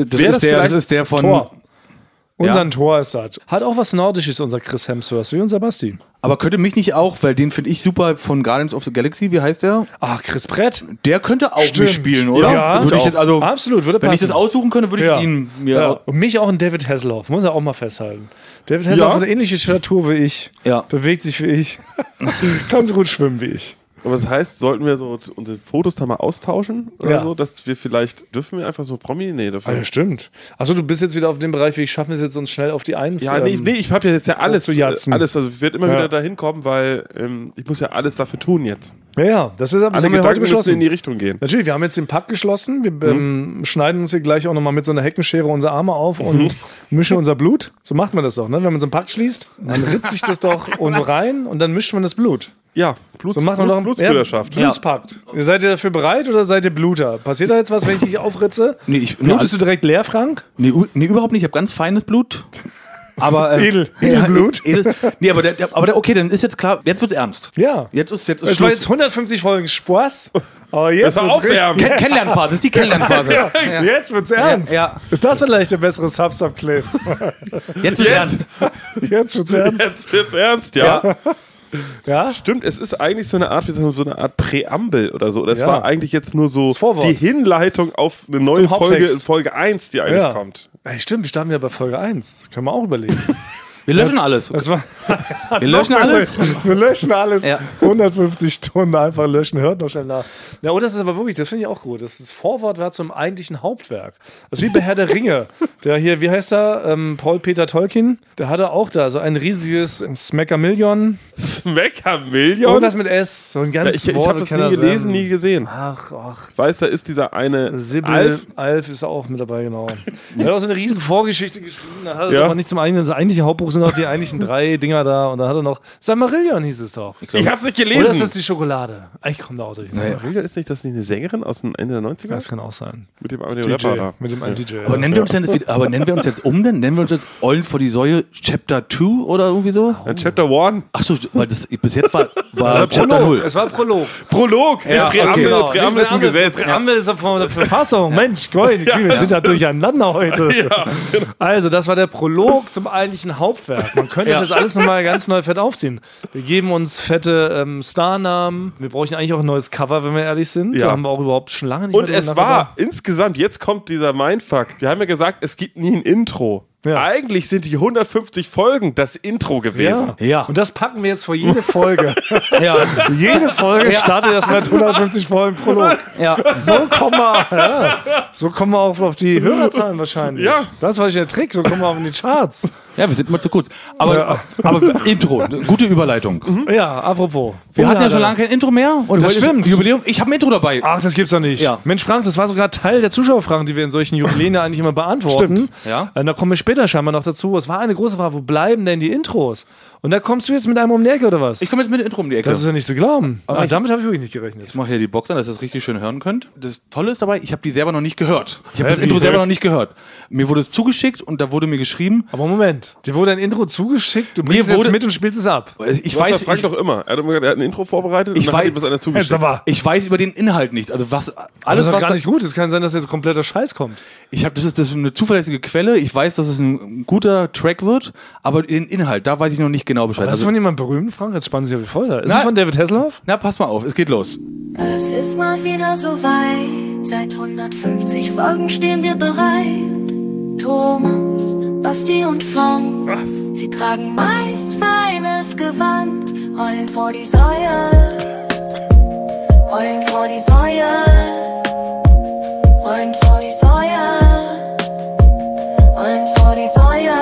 Speaker 2: Das ist der von...
Speaker 3: Thor. Unser Tor ist das. Hat auch was Nordisches, unser Chris Hemsworth, wie unser Basti.
Speaker 2: Aber könnte mich nicht auch, weil den finde ich super von Guardians of the Galaxy, wie heißt der?
Speaker 3: Ach, Chris Pratt.
Speaker 2: Der könnte auch mitspielen, oder?
Speaker 3: Ja,
Speaker 2: würde ich jetzt also,
Speaker 3: absolut, würde
Speaker 2: wenn
Speaker 3: passen.
Speaker 2: ich das aussuchen könnte, würde ich ihn mir...
Speaker 3: Ja. Und mich auch ein David Hasselhoff, muss er auch mal festhalten. David Hasselhoff hat eine ähnliche Statur wie ich, bewegt sich wie ich, kann so gut schwimmen wie ich.
Speaker 4: Aber das heißt, sollten wir so unsere Fotos da mal austauschen oder so, dass wir vielleicht, dürfen wir einfach so Promi? Nee, dafür.
Speaker 3: Ja, stimmt. Achso, du bist jetzt wieder auf dem Bereich, wie ich schaffen es jetzt uns schnell auf die 1.
Speaker 4: Ja, nee, ich habe ja jetzt ja alles, also ich werde immer wieder dahin kommen, weil ich muss ja alles dafür tun jetzt.
Speaker 3: Ja, das haben wir heute beschlossen.
Speaker 4: In die Richtung gehen.
Speaker 3: Natürlich, wir haben jetzt den Pakt geschlossen. Wir schneiden uns hier gleich auch nochmal mit so einer Heckenschere unsere Arme auf und mischen unser Blut. So macht man das doch, ne? Wenn man so einen Pakt schließt, man ritzt sich das doch und rein und dann mischt man das Blut.
Speaker 4: Ja,
Speaker 3: Blutsbrüderschafft. Blutspakt. Seid ihr dafür bereit oder seid ihr Bluter? Passiert da jetzt was, wenn ich dich aufritze?
Speaker 2: Nee,
Speaker 3: blutest du direkt leer, Frank?
Speaker 2: Nee, überhaupt nicht. Ich habe ganz feines Blut. Aber
Speaker 3: Edelblut?
Speaker 2: Nee, aber okay, dann ist jetzt klar, jetzt wird's ernst.
Speaker 3: Ja.
Speaker 2: Jetzt ist
Speaker 3: es
Speaker 2: Schluss.
Speaker 3: war jetzt 150 Folgen Spaß, aber jetzt
Speaker 4: wird's aufwärmen.
Speaker 2: Kennenlernphase, das ist die Kennenlernphase.
Speaker 3: Jetzt wird's ernst.
Speaker 2: Ja.
Speaker 3: Ist das vielleicht der bessere Sub-Sub-Clip?
Speaker 2: Jetzt wird's ernst.
Speaker 3: Jetzt wird's ernst.
Speaker 4: Jetzt wird's ernst, ja.
Speaker 3: Ja?
Speaker 4: Stimmt, es ist eigentlich so eine Art Präambel oder so. Das war eigentlich jetzt nur so
Speaker 3: Vorwort.
Speaker 4: Die Hinleitung auf eine neue Folge, Folge 1, die eigentlich kommt.
Speaker 3: Ja, stimmt, wir starten ja bei Folge 1. Das können wir auch überlegen.
Speaker 2: Wir löschen alles.
Speaker 3: Wir löschen alles. Ja. 150 Stunden einfach löschen. Hört noch schnell nach. Ja, und das ist aber wirklich, das finde ich auch gut. Das Vorwort war zum eigentlichen Hauptwerk. Das ist wie bei Herr der Ringe. Der hier, wie heißt er? Paul-Peter Tolkien. Der hatte auch da so ein riesiges Smeckermillion.
Speaker 4: Smeckermillion?
Speaker 3: Irgendwas mit S. So ein ganz
Speaker 4: Ich habe das nie gelesen, nie gesehen.
Speaker 3: Ach.
Speaker 4: Ich weiß, da ist dieser eine
Speaker 3: Alf ist auch mit dabei, genau. Er hat auch so eine riesen Vorgeschichte geschrieben. Da hat er aber nicht zum eigentlichen, das eigentliche Hauptbuch sind noch die eigentlichen 3 Dinger da und dann hat er noch Silmarillion hieß es doch.
Speaker 4: Ich hab's nicht gelesen.
Speaker 3: Oder ist das die Schokolade? Eigentlich kommt da auch durch.
Speaker 4: Silmarillion ist nicht das nicht eine Sängerin aus dem Ende der 90er?
Speaker 3: Das kann auch sein.
Speaker 4: Mit dem Rapper da.
Speaker 3: Mit dem DJ.
Speaker 2: Aber nennen wir uns jetzt um denn? Nennen wir uns jetzt Eulen vor die Säue Chapter 2 oder irgendwie so?
Speaker 4: Chapter 1.
Speaker 2: Achso, weil das bis jetzt war Chapter 0.
Speaker 3: Es war Prolog.
Speaker 4: Ja, Präambel ist im Gesetz.
Speaker 3: Präambel ist von der Verfassung. Mensch, Gold, wir sind da durcheinander heute.
Speaker 4: Ja, genau.
Speaker 3: Also, das war der Prolog zum eigentlichen Hauptwerk. Man könnte das jetzt alles nochmal ganz neu fett aufziehen. Wir geben uns fette Starnamen. Wir brauchen eigentlich auch ein neues Cover, wenn wir ehrlich sind. Da haben wir auch überhaupt schon lange nicht
Speaker 4: mehr. Und es war insgesamt, jetzt kommt dieser Mindfuck. Wir haben ja gesagt, es gibt nie ein Intro. Ja. Eigentlich sind die 150 Folgen das Intro gewesen.
Speaker 3: Ja. Und das packen wir jetzt vor jede Folge. Jede Folge startet das mit 150 Folgen Prolog. Ja. So kommen wir auch auf die Hörerzahlen wahrscheinlich. Ja. Das war der Trick, so kommen wir auf die Charts.
Speaker 2: Ja, wir sind mal zu kurz. Aber Intro, gute Überleitung.
Speaker 3: Ja, apropos.
Speaker 2: Wir hatten ja schon lange kein Intro mehr. Und
Speaker 3: das stimmt.
Speaker 2: Jubiläum. Ich habe ein Intro dabei.
Speaker 3: Ach, das gibt's doch nicht. Ja. Mensch, Frank, das war sogar Teil der Zuschauerfragen, die wir in solchen Jubiläen eigentlich immer beantworten.
Speaker 2: Stimmt. Ja.
Speaker 3: Da kommen wir später scheinbar noch dazu. Es war eine große Frage, wo bleiben denn die Intros? Und da kommst du jetzt mit einem um die Ecke, oder was?
Speaker 2: Ich komme jetzt mit dem Intro um die Ecke.
Speaker 3: Das ist ja nicht zu glauben. Aber damit habe ich wirklich nicht gerechnet.
Speaker 2: Ich mache hier die Box an, dass ihr das richtig schön hören könnt. Das Tolle ist dabei, ich habe die selber noch nicht gehört. Ich habe das Intro selber noch nicht gehört. Mir wurde es zugeschickt und da wurde mir geschrieben.
Speaker 3: Aber Moment, dir wurde ein Intro zugeschickt, du bringst es jetzt mit und spielst es ab.
Speaker 4: Ich weiß, das Frank doch immer. Er hat ein Intro vorbereitet und dann hat ihm was einer zugeschickt.
Speaker 2: Ich weiß über den Inhalt nichts. Also was alles
Speaker 3: das ist gar nicht gut. Es kann sein, dass jetzt kompletter Scheiß kommt.
Speaker 2: Das ist eine zuverlässige Quelle. Ich weiß, dass es ein guter Track wird, aber den Inhalt, da weiß ich noch nicht genau Bescheid.
Speaker 3: Aber ist von jemandem berühmt, Frank? Jetzt spannen Sie ja wie voll da. Ist es von David Hasselhoff?
Speaker 2: Na, pass mal auf, es geht los.
Speaker 5: Es ist mal wieder so weit. Seit 150 Folgen stehen wir bereit. Thomas, Basti und Frank. Sie tragen meist feines Gewand. Heulen vor die Säue. Heulen vor die Säue. Heulen vor die Säue. Heulen vor die Säue.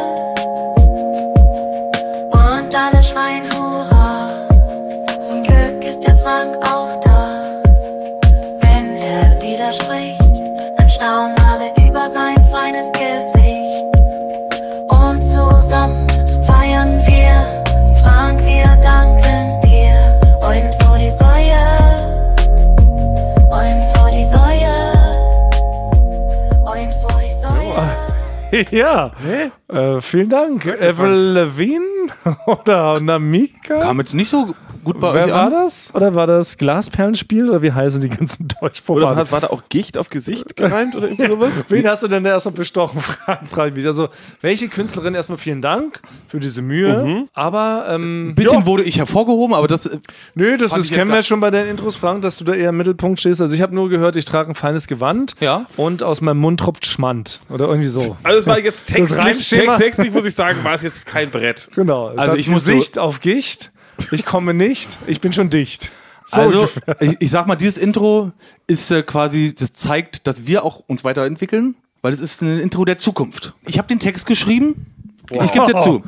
Speaker 5: Und alle schreien Hurra. Zum Glück ist der Frank auch da. Wenn er widerspricht, dann staunen alle über sein feines Gesicht. Und zusammen feiern wir
Speaker 3: Ja. Vielen Dank. Avril Lavigne oder Namika?
Speaker 2: Kam jetzt nicht so gut bei euch
Speaker 3: Wer war das? Oder war das Glasperlenspiel? Oder wie heißen die ganzen Deutschformate?
Speaker 4: Oder war da auch Gicht auf Gesicht gereimt oder irgendwie sowas?
Speaker 3: Wen hast du denn da erstmal bestochen? Frage ich mich. Also, welche Künstlerin erstmal vielen Dank für diese Mühe. Aber
Speaker 2: ein bisschen wurde ich hervorgehoben, aber das.
Speaker 3: Nö, das kennen wir schon bei den Intros, Frank, dass du da eher im Mittelpunkt stehst. Also ich habe nur gehört, ich trage ein feines Gewand und aus meinem Mund tropft Schmand. Oder irgendwie so.
Speaker 4: Also es war jetzt textlich muss ich sagen, war es jetzt kein Brett.
Speaker 3: Genau. Also ich muss Sicht auf Gicht. Ich komme nicht, ich bin schon dicht. So
Speaker 2: also, ich sag mal, dieses Intro ist quasi, das zeigt, dass wir auch uns weiterentwickeln, weil es ist ein Intro der Zukunft. Ich habe den Text geschrieben. Wow. Ich gebe dir zu.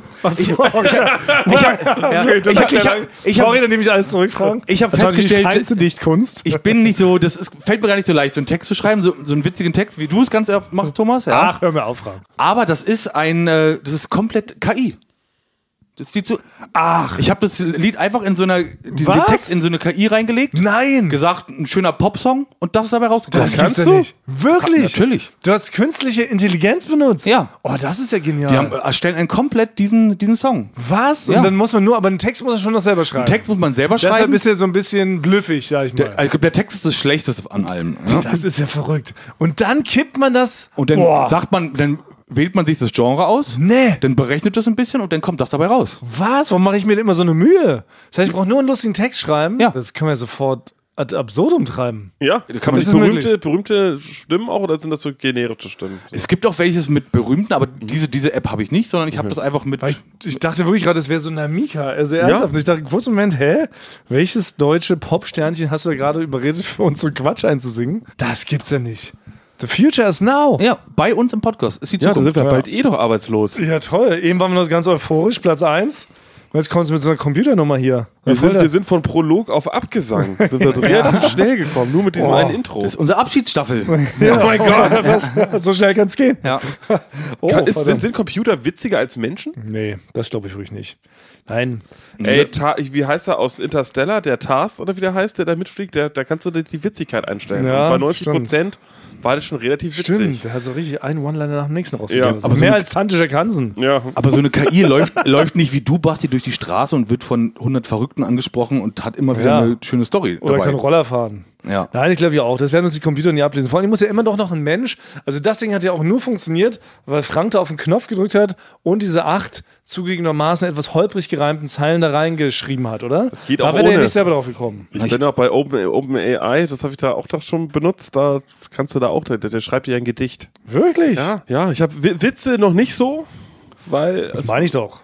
Speaker 3: Sorry, dann nehme ich alles zurück, Frank.
Speaker 2: Ich habe festgestellt,
Speaker 3: die feinste Dichtkunst.
Speaker 2: Ich bin nicht so, fällt mir gar nicht so leicht, so einen Text zu schreiben, so einen witzigen Text, wie du es ganz oft machst, Thomas. Ja.
Speaker 3: Ach, hör mir auf, Frank.
Speaker 2: Aber das ist das ist komplett KI. Das sieht so. Ich habe das Lied einfach in den Text in so eine KI reingelegt.
Speaker 3: Nein!
Speaker 2: Gesagt, ein schöner Popsong und das ist dabei rausgekommen.
Speaker 3: Das kannst du nicht. Wirklich?
Speaker 2: Natürlich.
Speaker 3: Du hast künstliche Intelligenz benutzt?
Speaker 2: Ja.
Speaker 3: Oh, das ist ja genial.
Speaker 2: Die erstellen komplett diesen Song.
Speaker 3: Was?
Speaker 2: Ja.
Speaker 3: Und dann muss man aber den Text muss man schon noch selber schreiben.
Speaker 2: Den Text muss man selber schreiben.
Speaker 3: Deshalb ist er so ein bisschen blüffig, sag ich mal.
Speaker 2: Der Text ist das Schlechteste an allem. Ja?
Speaker 3: Das ist ja verrückt. Und dann kippt man das.
Speaker 2: Und dann dann wählt man sich das Genre aus, dann berechnet das ein bisschen und dann kommt das dabei raus.
Speaker 3: Was? Warum mache ich mir immer so eine Mühe? Das heißt, ich brauche nur einen lustigen Text schreiben.
Speaker 2: Ja.
Speaker 3: Das können wir sofort ad absurdum treiben.
Speaker 4: Ja, kann man berühmte Stimmen auch oder sind das so generische Stimmen?
Speaker 2: Es gibt auch welches mit berühmten, aber diese App habe ich nicht, sondern ich habe das einfach mit.
Speaker 3: Ich dachte wirklich gerade, das wäre so Namika. Also ernsthaft. Ich dachte, kurz Moment, welches deutsche Popsternchen hast du da gerade überredet, für uns so Quatsch einzusingen? Das gibt's ja nicht. The future is now.
Speaker 2: Ja, bei uns im Podcast. Ist die
Speaker 4: Zukunft. Ja, da sind wir bald doch arbeitslos.
Speaker 3: Ja, toll. Eben waren wir noch ganz euphorisch, Platz 1. Und jetzt kommst du mit so einer Computernummer hier.
Speaker 4: Wir sind von Prolog auf Abgesang. Sind wir relativ schnell gekommen, nur mit diesem einen Intro.
Speaker 2: Das ist unsere Abschiedsstaffel.
Speaker 3: Oh mein Gott, so schnell kann es gehen.
Speaker 2: Ja.
Speaker 4: Sind Computer witziger als Menschen?
Speaker 3: Nee, das glaube ich wirklich nicht. Nein.
Speaker 4: Wie heißt er aus Interstellar? Der Tars oder wie der heißt, der da mitfliegt? Da kannst du die Witzigkeit einstellen.
Speaker 3: Ja,
Speaker 4: und bei 90% war das schon relativ witzig.
Speaker 3: Stimmt, der hat so richtig einen One-Liner nach dem nächsten rausgegeben.
Speaker 2: Ja, aber
Speaker 3: mehr als Tante Jack Hansen.
Speaker 4: Ja.
Speaker 2: Aber so eine KI läuft nicht wie du, Basti, durch die Straße und wird von 100 Verrückten angesprochen und hat immer wieder eine schöne Story
Speaker 3: Oder kann Roller fahren.
Speaker 2: Ja.
Speaker 3: Nein, ich glaube ja auch. Das werden uns die Computer nie ablesen. Vor allem muss ja immer doch noch ein Mensch. Also das Ding hat ja auch nur funktioniert, weil Frank da auf den Knopf gedrückt hat und diese 8 zugegebenermaßen etwas holprig gereimten Zeilen da reingeschrieben hat, oder?
Speaker 4: Das geht auch
Speaker 3: da wäre der nicht selber drauf gekommen.
Speaker 4: Ich bin auch bei OpenAI, das habe ich da auch schon benutzt. Da kannst du da auch, der schreibt dir ein Gedicht.
Speaker 3: Wirklich?
Speaker 4: Ja, ich habe Witze noch nicht so. Weil
Speaker 3: das meine ich doch.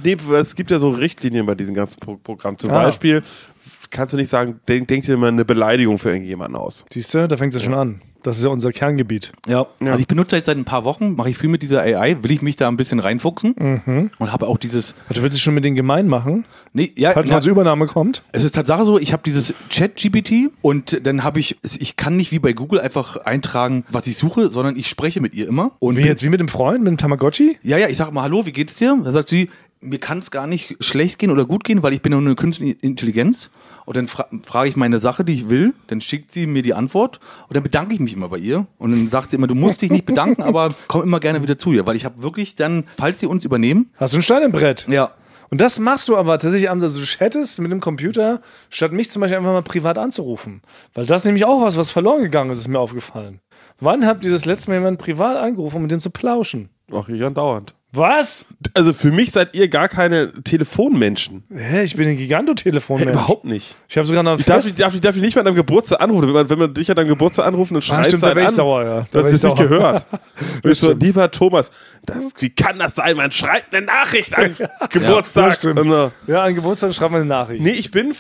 Speaker 4: Es gibt ja so Richtlinien bei diesem ganzen Programm. Zum Beispiel kannst du nicht sagen, denk dir mal eine Beleidigung für irgendjemanden aus.
Speaker 3: Siehst du, da fängt es schon an. Das ist ja unser Kerngebiet.
Speaker 2: Ja. Also ich benutze jetzt seit ein paar Wochen, mache ich viel mit dieser AI, will ich mich da ein bisschen reinfuchsen und habe auch dieses...
Speaker 3: Du willst dich schon mit denen gemein machen?
Speaker 2: Nee, ja.
Speaker 3: Falls mal zur Übernahme kommt?
Speaker 2: Es ist Tatsache so, ich habe dieses Chat-GPT und dann habe ich kann nicht wie bei Google einfach eintragen, was ich suche, sondern ich spreche mit ihr immer. Und
Speaker 3: wie mit dem Freund, mit dem Tamagotchi?
Speaker 2: Ja, ich sage mal, hallo, wie geht's dir? Da sagt sie, mir kann es gar nicht schlecht gehen oder gut gehen, weil ich bin nur eine künstliche Intelligenz. Und dann frage ich meine Sache, die ich will, dann schickt sie mir die Antwort und dann bedanke ich mich immer bei ihr. Und dann sagt sie immer, du musst dich nicht bedanken, aber komm immer gerne wieder zu ihr, weil ich habe wirklich dann, falls sie uns übernehmen...
Speaker 3: Hast du ein Stein im Brett?
Speaker 2: Ja.
Speaker 3: Und das machst du aber tatsächlich, also du chattest mit dem Computer, statt mich zum Beispiel einfach mal privat anzurufen. Weil das ist nämlich auch was verloren gegangen ist mir aufgefallen. Wann habt ihr das letzte Mal jemanden privat angerufen, um mit dem zu plauschen?
Speaker 4: Ach, ich andauernd.
Speaker 3: Was?
Speaker 4: Also für mich seid ihr gar keine Telefonmenschen.
Speaker 3: Ich bin ein Giganto-Telefonmensch.
Speaker 4: Überhaupt nicht.
Speaker 3: Ich habe sogar noch
Speaker 4: ein darf ich nicht mal an deinem Geburtstag anrufen. Wenn man dich an deinem Geburtstag anruft und schreist
Speaker 3: stimmt,
Speaker 4: halt
Speaker 3: da
Speaker 4: an,
Speaker 3: sauer, ja.
Speaker 4: das ist nicht gehört. Bist so, lieber Thomas, wie kann das sein? Man schreibt eine Nachricht an Geburtstag.
Speaker 3: Ja, an Geburtstag schreibt man eine Nachricht.
Speaker 4: Nee, ich bin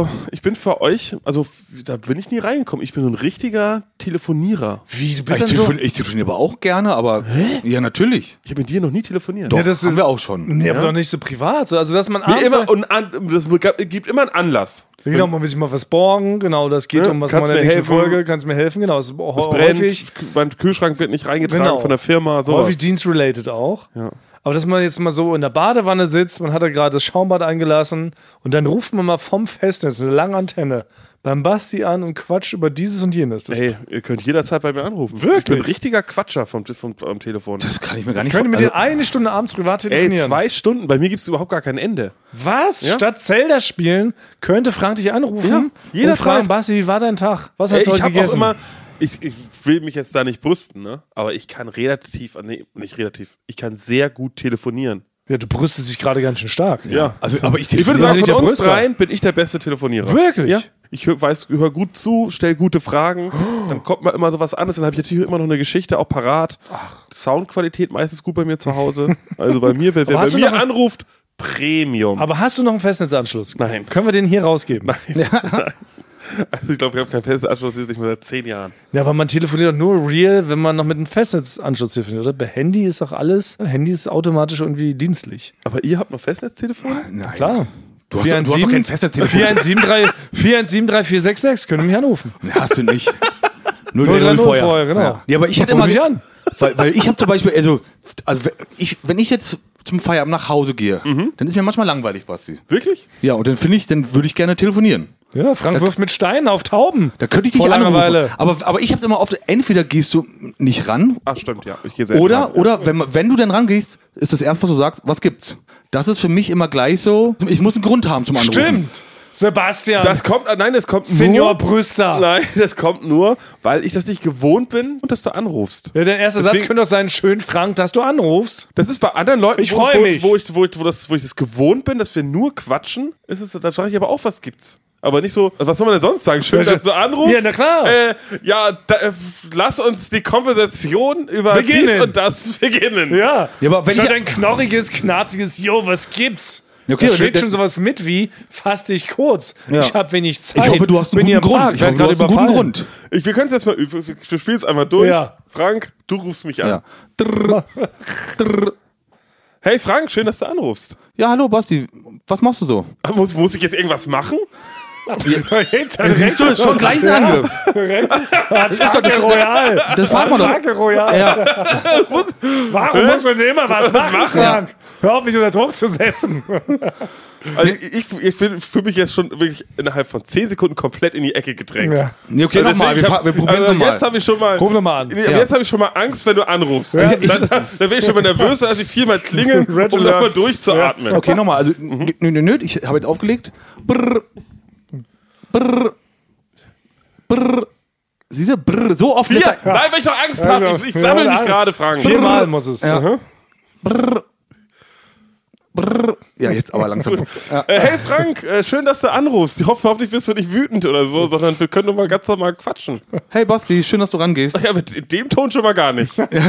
Speaker 4: für euch, also da bin ich nie reingekommen. Ich bin so ein richtiger Telefonierer.
Speaker 3: Wie, du bist
Speaker 2: ich telefoniere aber auch gerne, aber ja, natürlich.
Speaker 4: Ich habe mit dir noch nie telefoniert.
Speaker 2: Doch, das haben wir auch schon.
Speaker 3: Nee, aber doch nicht so privat. Also, dass man
Speaker 4: das gibt immer einen Anlass.
Speaker 3: Genau, man will sich mal was borgen, genau, das geht um was in der nächsten Folge, kannst mir helfen, genau. Es
Speaker 4: brennt, mein Kühlschrank wird nicht reingetragen von der Firma, sowas.
Speaker 3: Häufig dienstrelated auch.
Speaker 4: Ja.
Speaker 3: Aber dass man jetzt mal so in der Badewanne sitzt, man hat da gerade das Schaumbad eingelassen und dann ruft man mal vom Festnetz eine lange Antenne beim Basti an und quatscht über dieses und jenes.
Speaker 4: Ey, ihr könnt jederzeit bei mir anrufen.
Speaker 3: Wirklich?
Speaker 4: Ich bin ein richtiger Quatscher am Telefon.
Speaker 2: Das kann ich mir gar nicht
Speaker 3: Könnt ihr mit dir eine Stunde abends privat telefonieren?
Speaker 4: Ey, 2 Stunden. Bei mir gibt es überhaupt gar kein Ende.
Speaker 3: Was?
Speaker 4: Ja?
Speaker 3: Statt Zelda spielen, könnte Frank dich anrufen und fragen, Basti, wie war dein Tag? Was hast du heute gegessen?
Speaker 4: Auch immer, ich will mich jetzt da nicht brüsten, ne? Aber ich kann ich kann sehr gut telefonieren.
Speaker 3: Ja, du brüstest dich gerade ganz schön stark.
Speaker 4: Ja.
Speaker 2: Also, aber ich
Speaker 4: würde sagen,
Speaker 3: nicht
Speaker 4: von
Speaker 3: der
Speaker 4: uns
Speaker 3: Brüster.
Speaker 4: dreien bin ich der beste Telefonierer.
Speaker 3: Wirklich?
Speaker 4: Ja. Ich höre gut zu, stelle gute Fragen, dann kommt mal immer so was anderes, dann habe ich natürlich immer noch eine Geschichte auch parat. Soundqualität meistens gut bei mir zu Hause. Also bei mir, wer bei mir anruft, Premium.
Speaker 3: Aber hast du noch einen Festnetzanschluss?
Speaker 4: Nein.
Speaker 3: Können wir den hier rausgeben?
Speaker 4: Nein. Also ich glaube, ich habe keinen Festnetzanschluss, das ist nicht mehr seit 10 Jahren.
Speaker 3: Ja, aber man telefoniert doch nur real, wenn man noch mit einem Festnetzanschluss telefoniert, oder? Bei Handy ist doch alles, Handy ist automatisch irgendwie dienstlich.
Speaker 4: Aber ihr habt noch Festnetztelefone?
Speaker 2: Nein.
Speaker 3: Klar.
Speaker 2: Du hast doch kein Festnetztelefon.
Speaker 3: 4173466, können mich anrufen.
Speaker 2: Nee, hast du nicht.
Speaker 3: 030 vorher, genau.
Speaker 2: Ja, aber ich hätte
Speaker 3: Ruf
Speaker 2: immer
Speaker 3: mich an.
Speaker 2: Weil ich habe zum Beispiel, wenn ich jetzt zum Feierabend nach Hause gehe, dann ist mir manchmal langweilig, Basti.
Speaker 4: Wirklich?
Speaker 2: Ja, und dann würde ich gerne telefonieren.
Speaker 3: Ja, Frank wirft mit Steinen auf Tauben.
Speaker 2: Da könnte ich dich
Speaker 3: Vor Langeweile.
Speaker 2: anrufen. Aber ich hab's immer oft, entweder gehst du nicht ran,
Speaker 4: Ach, stimmt, ja. Ich gehe selten ran, ja.
Speaker 2: oder wenn du dann rangehst, ist das erste, was du sagst, was gibt's? Das ist für mich immer gleich so, ich muss einen Grund haben zum Anrufen.
Speaker 3: Stimmt. Sebastian.
Speaker 4: Das kommt
Speaker 3: Senior
Speaker 4: nur,
Speaker 3: Brüster.
Speaker 4: Nein, das kommt nur, weil ich das nicht gewohnt bin und dass du anrufst.
Speaker 3: Ja, der erste Satz könnte doch sein, schön Frank, dass du anrufst.
Speaker 4: Das ist bei anderen Leuten,
Speaker 3: Ich freu mich.
Speaker 4: wo ich das gewohnt bin, dass wir nur quatschen, da sage ich aber auch, was gibt's. Aber nicht so, was soll man denn sonst sagen? Schön, dass du anrufst.
Speaker 3: Ja, na klar.
Speaker 4: Lass uns die Konversation über
Speaker 3: Beginnen.
Speaker 4: dies und das beginnen.
Speaker 3: Ja.
Speaker 2: aber wenn
Speaker 3: Statt
Speaker 2: ich-
Speaker 3: ein knorriges, knarziges, jo, was gibt's?
Speaker 2: Ja, okay,
Speaker 3: da
Speaker 2: aber
Speaker 3: steht
Speaker 2: der-
Speaker 3: schon sowas mit wie, fass dich kurz.
Speaker 2: Ja.
Speaker 3: Ich hab wenig Zeit.
Speaker 2: Ich hoffe, du hast einen
Speaker 3: Bin hier
Speaker 2: guten
Speaker 3: im
Speaker 2: Grund.
Speaker 3: Park,
Speaker 2: Ich
Speaker 3: werd
Speaker 2: hoffe, du
Speaker 3: grad
Speaker 2: hast einen guten
Speaker 3: überfallen.
Speaker 2: Grund.
Speaker 4: Wir können es jetzt mal, wir spielen es einmal durch.
Speaker 3: Ja.
Speaker 4: Frank, du rufst mich an.
Speaker 2: Ja. Drrr, drrr.
Speaker 4: Hey Frank, schön, dass du anrufst.
Speaker 2: Ja, hallo Basti, was machst du so?
Speaker 4: Muss ich jetzt irgendwas machen?
Speaker 2: Siehst du, schon gleich ein Angriff.
Speaker 3: Das ist doch das Royal.
Speaker 2: Das fragt man doch.
Speaker 3: Attacke Royal.
Speaker 2: Ja.
Speaker 3: Warum muss man denn immer was machen, Frank? Hör auf, mich unter Druck zu setzen.
Speaker 4: Also ich fühle mich jetzt schon wirklich innerhalb von 10 Sekunden komplett in die Ecke gedrängt.
Speaker 3: Ja.
Speaker 2: Nee, okay,
Speaker 4: Also
Speaker 2: nochmal,
Speaker 4: deswegen,
Speaker 2: wir probieren es nochmal.
Speaker 4: Jetzt habe ich schon mal.
Speaker 3: Ruf nochmal an.
Speaker 4: Jetzt habe ich schon mal Angst, wenn du anrufst.
Speaker 3: Ja.
Speaker 4: Dann wäre ich schon mal nervöser, als ich 4-mal klingeln,
Speaker 3: Red
Speaker 4: um nochmal
Speaker 3: Alert.
Speaker 4: durchzuatmen.
Speaker 2: Okay, nochmal, also nö, ich habe jetzt aufgelegt. Brrr, brrr, brrr. Siehst du, brrr, so oft.
Speaker 4: Nein, weil ich noch Angst habe. Ich sammle mich gerade, Frank.
Speaker 3: 4-mal muss es.
Speaker 2: Ja. Brrr, brrr. Ja, jetzt aber langsam. Ja.
Speaker 4: Hey Frank, schön, dass du anrufst. Ich hoffe, hoffentlich bist du nicht wütend oder so, sondern wir können doch mal ganz normal quatschen.
Speaker 2: Hey Basti, schön, dass du rangehst.
Speaker 4: Ja, mit dem Ton schon mal gar nicht.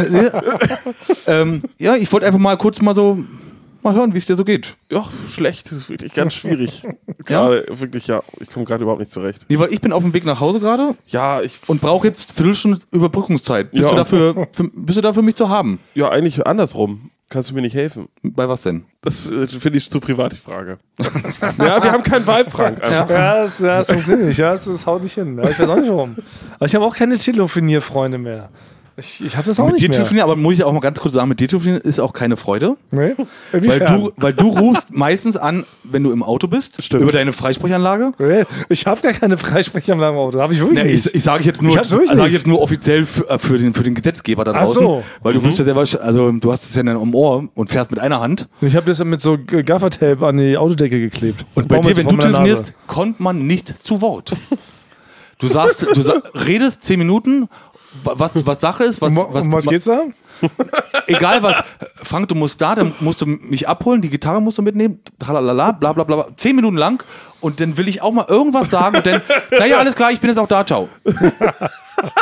Speaker 2: Ja, ich wollte einfach mal kurz mal hören, wie es dir so geht.
Speaker 4: Ja, schlecht. Das ist wirklich ganz schwierig. Gerade, wirklich, ja. Ich komme gerade überhaupt nicht zurecht.
Speaker 2: Nee, weil ich bin auf dem Weg nach Hause gerade
Speaker 4: Ja,
Speaker 2: und brauche jetzt Viertelstunde Überbrückungszeit. Bist
Speaker 4: Ja.
Speaker 2: du da für mich zu haben?
Speaker 4: ja, eigentlich andersrum. Kannst du mir nicht helfen?
Speaker 2: Bei was denn?
Speaker 4: Das finde ich zu privat, die Frage. Ja, wir haben keinen Vibe, Frank. Einfach.
Speaker 3: Ja, das funktioniert nicht. Ja, das haut nicht hin. Ja, ich weiß auch nicht warum. Aber ich habe auch keine Telefonierfreunde mehr. Ich habe das auch
Speaker 2: Mit dir
Speaker 3: nicht mehr.
Speaker 2: telefonieren, aber muss ich auch mal ganz kurz sagen, mit dir telefonieren ist auch keine Freude.
Speaker 3: Nee?
Speaker 2: Weil du rufst meistens an, wenn du im Auto bist,
Speaker 3: Stimmt.
Speaker 2: über deine Freisprechanlage.
Speaker 3: Nee, ich habe gar keine Freisprechanlage im Auto. Habe ich wirklich
Speaker 2: Nee,
Speaker 3: nicht.
Speaker 2: ich sage jetzt nur,
Speaker 3: Ich hab's wirklich nicht.
Speaker 2: offiziell für den Gesetzgeber da
Speaker 3: Ach
Speaker 2: draußen.
Speaker 3: so.
Speaker 2: Weil du wirst ja selber, also du hast es ja dann am Ohr und fährst mit einer Hand.
Speaker 3: Ich habe das mit so Gaffertape an die Autodecke geklebt.
Speaker 2: Und bei
Speaker 3: Baumwolle
Speaker 2: dir, wenn
Speaker 3: vor
Speaker 2: du
Speaker 3: meiner
Speaker 2: telefonierst,
Speaker 3: Nase.
Speaker 2: kommt man nicht zu Wort. Du redest 10 Minuten, was Sache ist,
Speaker 3: Um was geht's da?
Speaker 2: egal was. Frank, du musst dann musst du mich abholen, die Gitarre musst du mitnehmen, tralalala, bla bla bla, 10 Minuten lang und dann will ich auch mal irgendwas sagen und dann, naja, alles klar, ich bin jetzt auch da, ciao.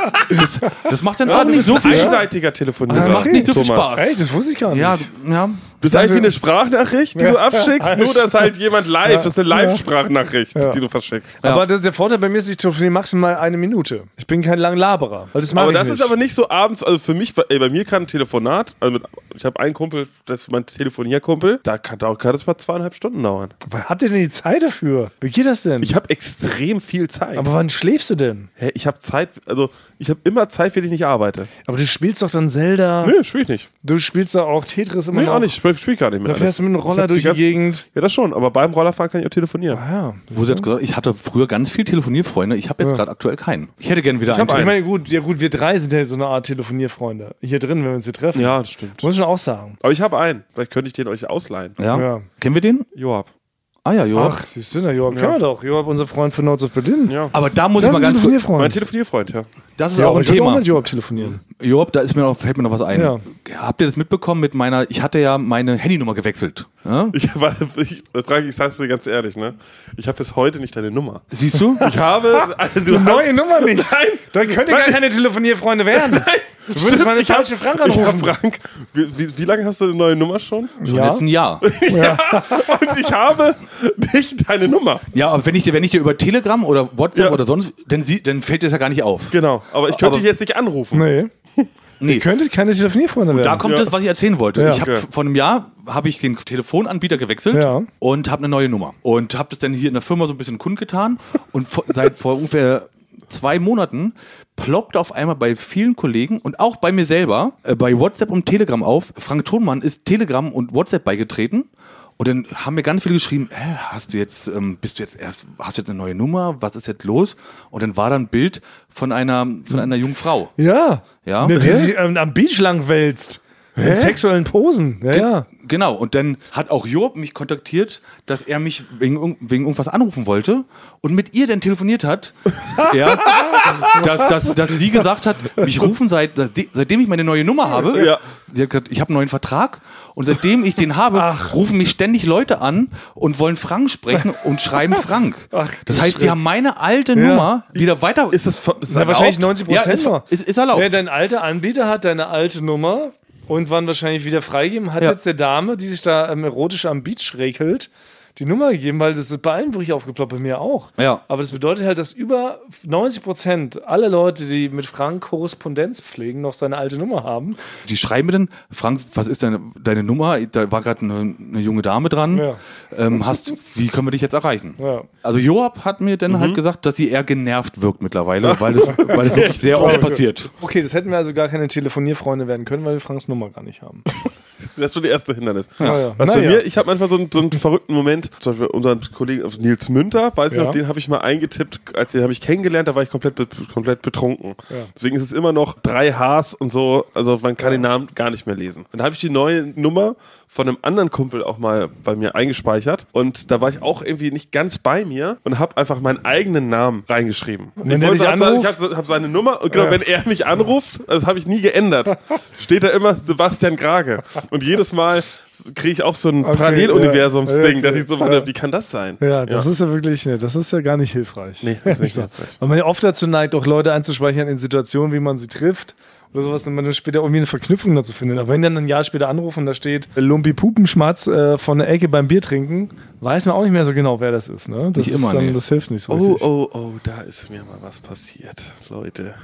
Speaker 2: Das macht dann auch nicht so viel Spaß.
Speaker 4: Einseitiger Telefonierer.
Speaker 2: Das macht nicht so viel
Speaker 4: Thomas.
Speaker 2: Spaß.
Speaker 3: Echt? Das wusste ich gar nicht.
Speaker 2: Ja,
Speaker 4: Das ist eigentlich wie eine Sprachnachricht, die du abschickst, nur dass halt jemand live, das ist eine Live-Sprachnachricht, die du verschickst.
Speaker 3: Aber der Vorteil bei mir ist, ich telefoniere maximal 1 Minute. Ich bin kein Langlaberer, weil das mache ich nicht.
Speaker 4: Aber das ist aber nicht so abends, also für mich, bei mir kann ein Telefonat, also ich habe einen Kumpel, das ist mein Telefonierkumpel, da kann das mal 2,5 Stunden dauern.
Speaker 3: Aber habt ihr denn die Zeit dafür? Wie geht das denn?
Speaker 4: Ich habe extrem viel Zeit.
Speaker 3: Aber wann schläfst du denn?
Speaker 4: Hä, ich habe Zeit, also ich habe immer Zeit, wenn ich nicht arbeite.
Speaker 3: Aber du spielst doch dann Zelda.
Speaker 4: Nee, spiel ich nicht.
Speaker 3: Du spielst doch auch Tetris immer noch.
Speaker 4: Nee, auch nicht, ich spiel gar nicht mehr.
Speaker 3: Da fährst du mit einem Roller durch die Gegend.
Speaker 4: Ja, das schon, aber beim Rollerfahren kann ich auch telefonieren.
Speaker 3: Ja.
Speaker 2: Wo sie jetzt gesagt, ich hatte früher ganz viel Telefonierfreunde, ich habe jetzt gerade aktuell keinen. Ich hätte gerne wieder einen.
Speaker 3: Ich meine, gut, wir 3 sind ja so eine Art Telefonierfreunde. Hier drin, wenn wir uns hier treffen.
Speaker 4: Ja, das stimmt.
Speaker 3: Muss ich schon auch sagen.
Speaker 4: Aber ich habe einen. Vielleicht könnte ich den euch ausleihen.
Speaker 2: Ja. Kennen wir den?
Speaker 4: Joab.
Speaker 2: Ah ja, Joab.
Speaker 3: Ach, siehst du, na, Joab kennen wir doch. Joab, unser Freund für Notes of Berlin.
Speaker 4: Ja.
Speaker 2: Aber da muss ich mal ganz kurz.
Speaker 4: Mein Telefonierfreund, ja.
Speaker 2: Das ist
Speaker 3: Ja,
Speaker 2: auch ein
Speaker 3: ich würde auch
Speaker 2: Thema.
Speaker 3: mit Joab telefonieren.
Speaker 2: Joab, da fällt mir noch was ein.
Speaker 3: Ja.
Speaker 2: Habt ihr das mitbekommen mit meiner, ich hatte ja meine Handynummer gewechselt. Ja?
Speaker 4: Frank, ich sag's dir ganz ehrlich, ne? Ich habe bis heute nicht deine Nummer.
Speaker 2: Siehst du?
Speaker 4: Ich habe...
Speaker 3: Die neue Nummer nicht.
Speaker 4: Nein.
Speaker 3: Dann könnt ihr gar keine Telefonierfreunde werden.
Speaker 4: Nein.
Speaker 3: Du würdest mal den falschen Frank anrufen.
Speaker 4: Frank, wie lange hast du eine neue Nummer schon?
Speaker 2: Schon jetzt ein Jahr.
Speaker 4: Ja. Und ich habe nicht deine Nummer.
Speaker 2: Ja, aber wenn ich dir über Telegram oder WhatsApp oder sonst, dann fällt dir das ja gar nicht auf.
Speaker 4: Genau, aber ich könnte dich jetzt nicht anrufen.
Speaker 3: Nee.
Speaker 2: Nee.
Speaker 3: Ihr könntet keine Telefonierfreunde werden.
Speaker 2: Da kommt das, was ich erzählen wollte.
Speaker 3: Ja.
Speaker 2: Ich habe vor einem Jahr ich den Telefonanbieter gewechselt und habe eine neue Nummer und habe das dann hier in der Firma so ein bisschen kundgetan und seit vor ungefähr 2 Monaten ploppt auf einmal bei vielen Kollegen und auch bei mir selber bei WhatsApp und Telegram auf, Frank Thonmann ist Telegram und WhatsApp beigetreten. Und dann haben mir ganz viele geschrieben, hast du jetzt eine neue Nummer? Was ist jetzt los? Und dann war da ein Bild von einer jungen Frau.
Speaker 3: Ja.
Speaker 2: Ja.
Speaker 3: Die sich am Beach lang wälzt. In sexuellen Posen. Ja.
Speaker 2: Genau. Und dann hat auch Job mich kontaktiert, dass er mich wegen irgendwas anrufen wollte und mit ihr dann telefoniert hat. Ja. dass sie gesagt hat, mich rufen seitdem ich meine neue Nummer habe.
Speaker 4: Ja.
Speaker 2: Sie hat gesagt, ich habe einen neuen Vertrag und seitdem ich den habe, rufen mich ständig Leute an und wollen Frank sprechen und schreiben Frank. Das heißt, die haben meine alte Nummer wieder weiter.
Speaker 4: Ist das
Speaker 3: wahrscheinlich 90%
Speaker 2: noch. Ist erlaubt.
Speaker 3: Ja, dein alter Anbieter hat deine alte Nummer und wann wahrscheinlich wieder freigeben, hat jetzt der Dame, die sich da erotisch am Beach räkelt, die Nummer gegeben, weil das ist bei allen wirklich aufgeploppt, bei mir auch.
Speaker 2: Ja.
Speaker 3: Aber das bedeutet halt, dass über 90% alle Leute, die mit Frank Korrespondenz pflegen, noch seine alte Nummer haben.
Speaker 2: Die schreiben mir dann, Frank, was ist deine Nummer? Da war gerade eine junge Dame dran.
Speaker 3: Ja.
Speaker 2: Wie können wir dich jetzt erreichen?
Speaker 3: Ja.
Speaker 2: Also Joab hat mir dann halt gesagt, dass sie eher genervt wirkt mittlerweile, weil das wirklich sehr oft passiert.
Speaker 3: Okay, das hätten wir also gar keine Telefonierfreunde werden können, weil wir Franks Nummer gar nicht haben.
Speaker 4: Das ist schon der erste Hindernis.
Speaker 3: Ja.
Speaker 4: Was bei mir, ich habe manchmal so einen verrückten Moment, zum Beispiel unseren Kollegen Nils Münter, weiß ich noch, den habe ich mal eingetippt, den habe ich kennengelernt, da war ich komplett betrunken. Ja. Deswegen ist es immer noch 3 Hs und so, also man kann den Namen gar nicht mehr lesen. Dann habe ich die neue Nummer von einem anderen Kumpel auch mal bei mir eingespeichert und da war ich auch irgendwie nicht ganz bei mir und habe einfach meinen eigenen Namen reingeschrieben. Ich habe seine Nummer und genau, wenn er mich anruft, das habe ich nie geändert, steht da immer Sebastian Grage und jedes Mal kriege ich auch so ein Paralleluniversums-Ding, dass ich so warte, wie kann das sein?
Speaker 3: Ja, das ist ja wirklich, das ist ja gar nicht hilfreich.
Speaker 4: Nee, das ist nicht hilfreich.
Speaker 3: Weil man ja oft dazu neigt, auch Leute einzuspeichern in Situationen, wie man sie trifft oder sowas, und man dann später irgendwie eine Verknüpfung dazu findet. Aber wenn dann ein Jahr später anrufen und da steht Lumpi Pupenschmatz von der Ecke beim Bier trinken, weiß man auch nicht mehr so genau, wer das ist. Ne? Das
Speaker 2: nicht immer,
Speaker 3: das hilft nicht so richtig.
Speaker 4: Oh, da ist mir mal was passiert, Leute.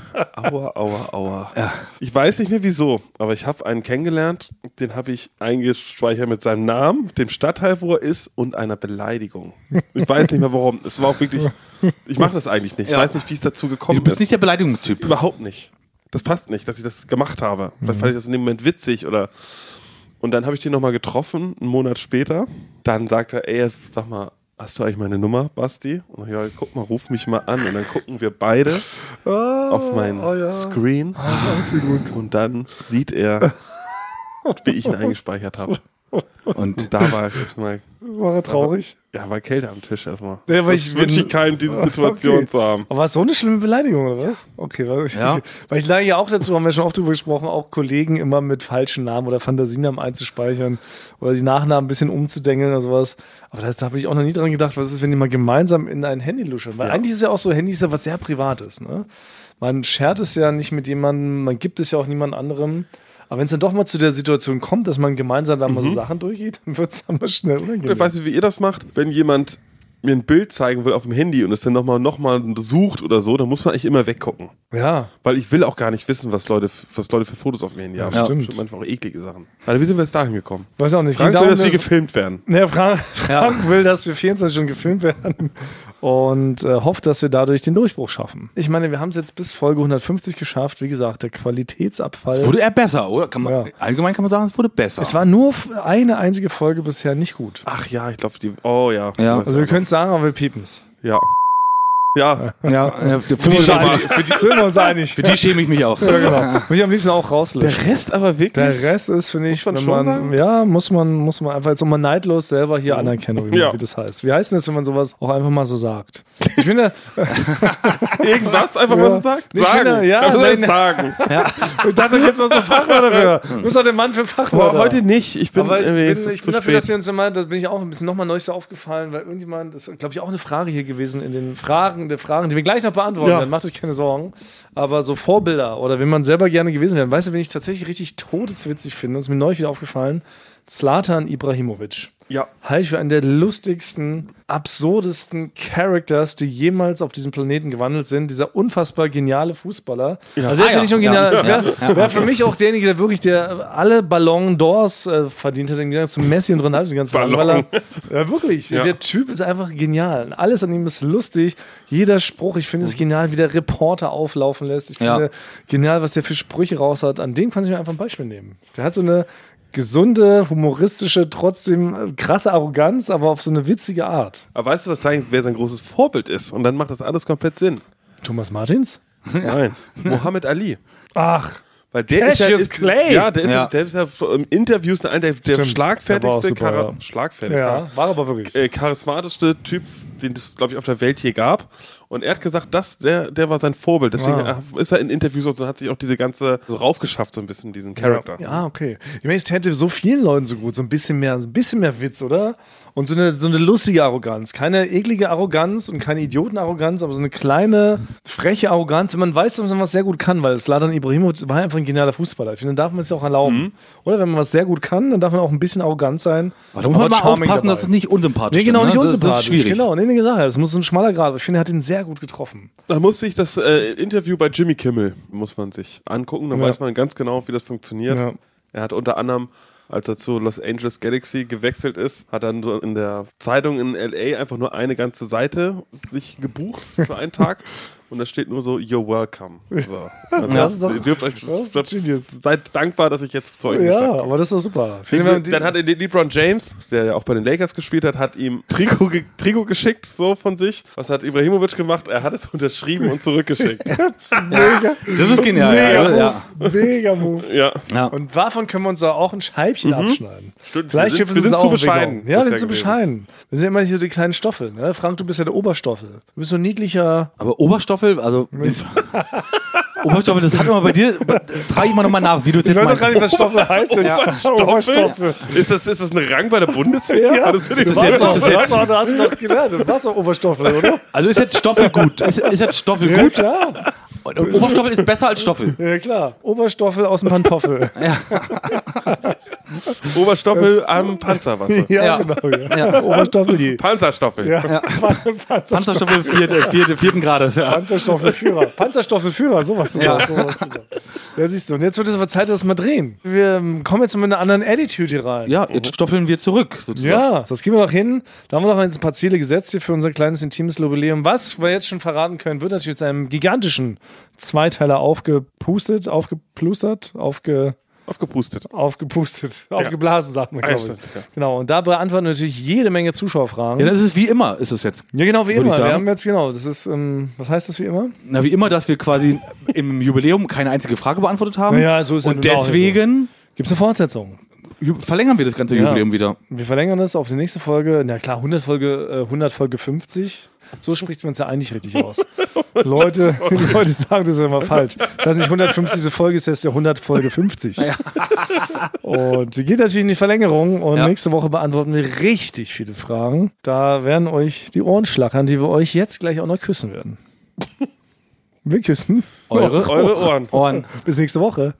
Speaker 4: Aua. Ja. Ich weiß nicht mehr wieso, aber ich habe einen kennengelernt, den habe ich eingespeichert mit seinem Namen, dem Stadtteil, wo er ist und einer Beleidigung. Ich weiß nicht mehr warum. Es war auch wirklich, ich mache das eigentlich nicht. Ich weiß nicht, wie es dazu gekommen ist.
Speaker 2: Du bist nicht der Beleidigungstyp.
Speaker 4: Überhaupt nicht. Das passt nicht, dass ich das gemacht habe. Vielleicht fand ich das in dem Moment witzig oder. Und dann habe ich den nochmal getroffen, einen Monat später. Dann sagt er, ey, sag mal, hast du eigentlich meine Nummer, Basti? Und ich, ja, guck mal, ruf mich mal an. Und dann gucken wir beide auf meinen Screen. Und dann sieht er, wie ich ihn eingespeichert habe. Und da war erstmal.
Speaker 3: War er traurig?
Speaker 4: War Kälte am Tisch erstmal.
Speaker 3: Ja, weil
Speaker 4: ich wünsche keinem, diese Situation zu haben.
Speaker 3: Aber war es so eine schlimme Beleidigung, oder was? Okay, weil ich neige ja auch dazu, haben wir schon oft drüber gesprochen, auch Kollegen immer mit falschen Namen oder Fantasienamen einzuspeichern oder die Nachnamen ein bisschen umzudengeln oder sowas. Aber da habe ich auch noch nie dran gedacht, was ist, wenn die mal gemeinsam in ein Handy luschern. Weil eigentlich ist ja auch so, Handy ist ja was sehr Privates, ne? Man schert es ja nicht mit jemandem, man gibt es ja auch niemand anderem. Aber wenn es dann doch mal zu der Situation kommt, dass man gemeinsam da mal so Sachen durchgeht, dann wird es dann mal schnell unangenehm.
Speaker 4: Ich weiß nicht, wie ihr das macht, wenn jemand mir ein Bild zeigen will auf dem Handy und es dann nochmal sucht oder so, dann muss man eigentlich immer weggucken.
Speaker 3: Ja.
Speaker 4: Weil ich will auch gar nicht wissen, was Leute für Fotos auf dem Handy haben.
Speaker 3: Stimmt.
Speaker 4: Schon manchmal auch eklige Sachen. Also wie sind wir jetzt dahin gekommen?
Speaker 3: Weiß auch nicht.
Speaker 4: Frank will, dass wir gefilmt werden.
Speaker 3: Ja, Frank will, dass wir 24 Stunden gefilmt werden und hofft, dass wir dadurch den Durchbruch schaffen. Ich meine, wir haben es jetzt bis Folge 150 geschafft. Wie gesagt, der Qualitätsabfall.
Speaker 2: Es wurde eher besser, oder? Allgemein kann man sagen, es wurde besser.
Speaker 3: Es war nur eine einzige Folge bisher nicht gut.
Speaker 4: Ach ja, ich glaube, oh ja.
Speaker 3: Also wir können es sagen, aber wir piepen's.
Speaker 4: Ja. Ja.
Speaker 2: Für die schäme ich mich auch.
Speaker 3: Ja, genau. Muss ich am liebsten auch rauslöschen.
Speaker 4: Der Rest aber wirklich?
Speaker 3: Der Rest ist, finde ich, muss man einfach jetzt mal neidlos selber hier anerkennen, wie das heißt. Wie heißt denn das, wenn man sowas auch einfach mal so sagt? Ich finde...
Speaker 4: Irgendwas einfach mal so sagt? Sagen.
Speaker 3: Ich dachte, jetzt mal so Fachwörter dafür. Du bist doch der Mann für Fachwörter.
Speaker 4: Heute nicht. Ich bin
Speaker 3: dafür, dass wir uns immer, da bin ich auch ein bisschen nochmal neu so aufgefallen, weil irgendjemand, das ist, glaube ich, auch eine Frage hier gewesen in den Fragen, die wir gleich noch beantworten werden. Macht euch keine Sorgen. Aber so Vorbilder oder wenn man selber gerne gewesen wäre, weißt du, wen ich tatsächlich richtig todeswitzig finde, das ist mir neulich wieder aufgefallen, Zlatan Ibrahimovic.
Speaker 4: Ja.
Speaker 3: Halte ich für einen der lustigsten, absurdesten Characters, die jemals auf diesem Planeten gewandelt sind. Dieser unfassbar geniale Fußballer. Ja. Also er ist ja nicht nur genial, wäre für mich auch derjenige, der alle Ballon d'Ors verdient hat, im Gegensatz zu Messi und Ronaldo, die ganzen Ballon. Wirklich. Ja. Der Typ ist einfach genial. Alles an ihm ist lustig. Jeder Spruch, ich finde es genial, wie der Reporter auflaufen lässt. Ich finde genial, was der für Sprüche raus hat. An dem kann ich mir einfach ein Beispiel nehmen. Der hat so eine gesunde, humoristische, trotzdem krasse Arroganz, aber auf so eine witzige Art.
Speaker 4: Aber weißt du, wer sein großes Vorbild ist? Und dann macht das alles komplett Sinn.
Speaker 3: Thomas Martins?
Speaker 4: Nein. Muhammad Ali.
Speaker 3: Ach.
Speaker 4: Weil der
Speaker 3: Clay.
Speaker 4: Der ist ja im Interviews einer der schlagfertigste,
Speaker 3: war aber wirklich
Speaker 4: charismatischste Typ, den es, glaube ich, auf der Welt je gab. Und er hat gesagt, der war sein Vorbild. Deswegen ist er in Interviews und so, hat sich auch diese ganze so raufgeschafft, so ein bisschen, diesen Charakter.
Speaker 3: Ja, okay. Ich meine, es hätte so vielen Leuten so gut, so ein bisschen mehr Witz, oder? Und so eine lustige Arroganz. Keine eklige Arroganz und keine Idiotenarroganz, aber so eine kleine, freche Arroganz, wenn man weiß, dass man was sehr gut kann, weil Zlatan Ibrahimovic war einfach ein genialer Fußballer. Ich finde, dann darf man es ja auch erlauben. Oder wenn man was sehr gut kann, dann darf man auch ein bisschen arrogant sein.
Speaker 2: Aber da muss man mal aufpassen, dass es nicht unsympathisch ist.
Speaker 3: Nee, genau, nicht unsympathisch.
Speaker 2: Das ist schwierig.
Speaker 3: Genau, nee, gesagt, es muss so ein schmaler Grad. Ich finde, er hat ihn sehr gut getroffen.
Speaker 4: Da muss sich das Interview bei Jimmy Kimmel, muss man sich angucken, dann weiß man ganz genau, wie das funktioniert. Ja. Er hat unter anderem, als er zu Los Angeles Galaxy gewechselt ist, hat dann so in der Zeitung in LA einfach nur eine ganze Seite sich gebucht für einen Tag. Und da steht nur so, you're welcome. So. Also ihr dürft euch, seid dankbar, dass ich jetzt zu euch gestanden habe.
Speaker 3: Ja, aber das ist doch super.
Speaker 4: Dann hat LeBron James, der ja auch bei den Lakers gespielt hat ihm Trikot geschickt, so von sich. Was hat Ibrahimovic gemacht? Er hat es unterschrieben und zurückgeschickt.
Speaker 3: Mega.
Speaker 2: Das ist genial.
Speaker 3: Mega Move.
Speaker 4: Ja.
Speaker 3: Und davon können wir uns auch ein Scheibchen abschneiden.
Speaker 4: Stimmt.
Speaker 3: Vielleicht
Speaker 4: wir sind zu bescheiden.
Speaker 3: Ja, wir sind zu bescheiden. Wir sind immer hier so die kleinen Stoffel. Ne? Frank, du bist ja der Oberstoffel. Du bist so ein niedlicher...
Speaker 2: Aber Oberstoffel, also Oberstoffel, das hat man bei dir, frage ich mal nochmal nach, wie du es jetzt meinst.
Speaker 3: Ich weiß auch gar nicht, was Stoffel heißt.
Speaker 4: Oberstoffel? Ist das ein Rang bei der Bundeswehr?
Speaker 3: Ja. Das hast du doch gelernt. Du warst doch Oberstoffel, oder?
Speaker 2: Also ist jetzt Stoffel gut? Ist jetzt Stoffel gut?
Speaker 3: Ja.
Speaker 2: Und Oberstoffel ist besser als Stoffel.
Speaker 3: Ja, klar. Oberstoffel aus dem Pantoffel.
Speaker 2: Ja.
Speaker 4: Oberstoffel am Panzerwasser.
Speaker 3: Ja, genau. Ja. Oberstoffel.
Speaker 4: Panzerstoffel.
Speaker 3: Ja.
Speaker 2: Panzerstoffel vierten Grades. Ja.
Speaker 3: Panzerstoffelführer, sowas. Ja, siehst du. Und jetzt wird es aber Zeit, dass wir drehen. Wir kommen jetzt mit einer anderen Attitude hier rein.
Speaker 2: Ja, jetzt stoffeln wir zurück, sozusagen.
Speaker 3: Ja, das gehen wir noch hin. Da haben wir noch ein paar Ziele gesetzt hier für unser kleines intimes Jubiläum. Was wir jetzt schon verraten können, wird natürlich zu einem gigantischen Zweiteiler aufgeblasen, sagt man, glaube ich. Ja. Genau, und da beantworten natürlich jede Menge Zuschauerfragen.
Speaker 2: Ja, das ist wie immer, ist es jetzt.
Speaker 3: Ja, genau, wie immer. Wir haben jetzt, das ist, was heißt das wie immer?
Speaker 2: Na, wie immer, dass wir quasi im Jubiläum keine einzige Frage beantwortet haben.
Speaker 3: Ja, so ist es.
Speaker 2: Und deswegen
Speaker 3: gibt es eine Fortsetzung.
Speaker 2: Verlängern wir das ganze Jubiläum wieder.
Speaker 3: Wir verlängern das auf die nächste Folge. Na klar, 100 Folge 50. So spricht man es ja eigentlich richtig aus. Die Leute sagen das ja immer falsch. Das heißt nicht 150. Folge, das heißt ja 100 Folge 50. Ja. Und die geht natürlich in die Verlängerung und nächste Woche beantworten wir richtig viele Fragen. Da werden euch die Ohren schlackern, die wir euch jetzt gleich auch noch küssen werden. Wir küssen
Speaker 4: eure Ohren.
Speaker 3: Bis nächste Woche.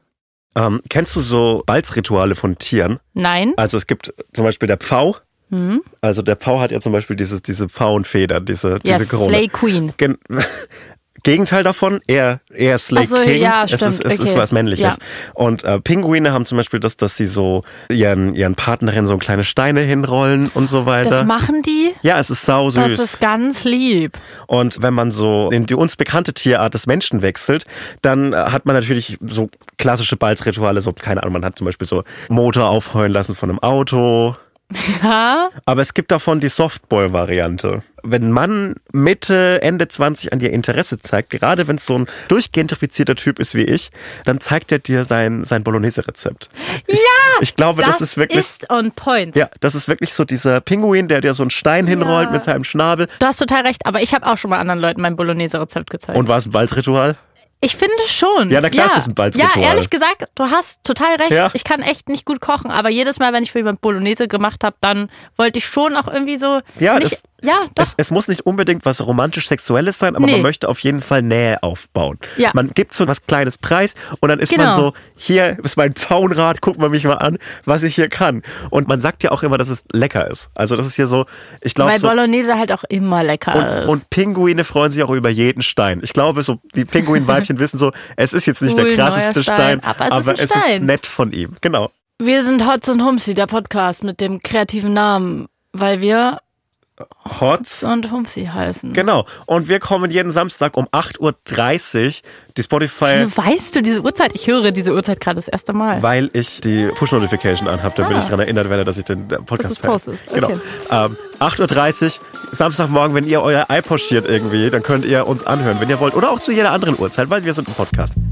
Speaker 6: Kennst du so Balzrituale von Tieren?
Speaker 7: Nein.
Speaker 6: Also es gibt zum Beispiel der Pfau. Also der Pfau hat ja zum Beispiel diese Pfauenfeder, diese Krone.
Speaker 7: Slay Queen.
Speaker 6: Gegenteil davon, eher Slay King.
Speaker 7: Ja,
Speaker 6: es ist was Männliches. Ja. Und Pinguine haben zum Beispiel das, dass sie so ihren Partnerinnen so kleine Steine hinrollen und so weiter.
Speaker 7: Das machen die?
Speaker 6: Ja, es ist sausüß.
Speaker 7: Das ist ganz lieb.
Speaker 6: Und wenn man so in die uns bekannte Tierart des Menschen wechselt, dann hat man natürlich so klassische Balzrituale, so, keine Ahnung, man hat zum Beispiel so Motor aufheulen lassen von einem Auto.
Speaker 7: Ja.
Speaker 6: Aber es gibt davon die Softball-Variante. Wenn ein Mann Mitte, Ende 20 an dir Interesse zeigt, gerade wenn es so ein durchgentrifizierter Typ ist wie ich, dann zeigt er dir sein Bolognese-Rezept. Ich glaube, das ist wirklich...
Speaker 7: ist on point.
Speaker 6: Ja, das ist wirklich so dieser Pinguin, der dir so einen Stein hinrollt mit seinem Schnabel.
Speaker 7: Du hast total recht, aber ich habe auch schon mal anderen Leuten mein Bolognese-Rezept gezeigt.
Speaker 6: Und war es ein Balzritual?
Speaker 7: Ich finde schon.
Speaker 6: Ja, na klar, ist das ein Balzritual.
Speaker 7: Ja, ehrlich gesagt, du hast total recht.
Speaker 6: Ja.
Speaker 7: Ich kann echt nicht gut kochen, aber jedes Mal, wenn ich für jemand Bolognese gemacht habe, dann wollte ich schon auch irgendwie so...
Speaker 6: Ja,
Speaker 7: doch.
Speaker 6: Es muss nicht unbedingt was romantisch-sexuelles sein, aber man möchte auf jeden Fall Nähe aufbauen.
Speaker 7: Ja.
Speaker 6: Man gibt so was Kleines preis und dann ist man so, hier ist mein Pfauenrad, guck mal mich mal an, was ich hier kann. Und man sagt ja auch immer, dass es lecker ist. Also das ist hier so, ich glaube...
Speaker 7: Weil Bolognese halt auch immer lecker ist.
Speaker 6: Und Pinguine freuen sich auch über jeden Stein. Ich glaube, so die Pinguinweibchen wissen so, es ist jetzt nicht der krasseste Stein, aber es ist nett von ihm. Genau.
Speaker 7: Wir sind Hotz und Humsi, der Podcast mit dem kreativen Namen, weil wir
Speaker 6: Hotz
Speaker 7: und Humsi heißen.
Speaker 6: Genau. Und wir kommen jeden Samstag um 8.30 Uhr. Die Spotify...
Speaker 7: Wieso weißt du diese Uhrzeit? Ich höre diese Uhrzeit gerade das erste Mal.
Speaker 6: Weil ich die Push-Notification anhabe, damit ich daran erinnert werde, dass ich den Podcast
Speaker 7: postest.
Speaker 6: Genau.
Speaker 7: Okay.
Speaker 6: 8.30 Uhr, Samstagmorgen, wenn ihr euer iPod schiert irgendwie, dann könnt ihr uns anhören, wenn ihr wollt. Oder auch zu jeder anderen Uhrzeit, weil wir sind ein Podcast.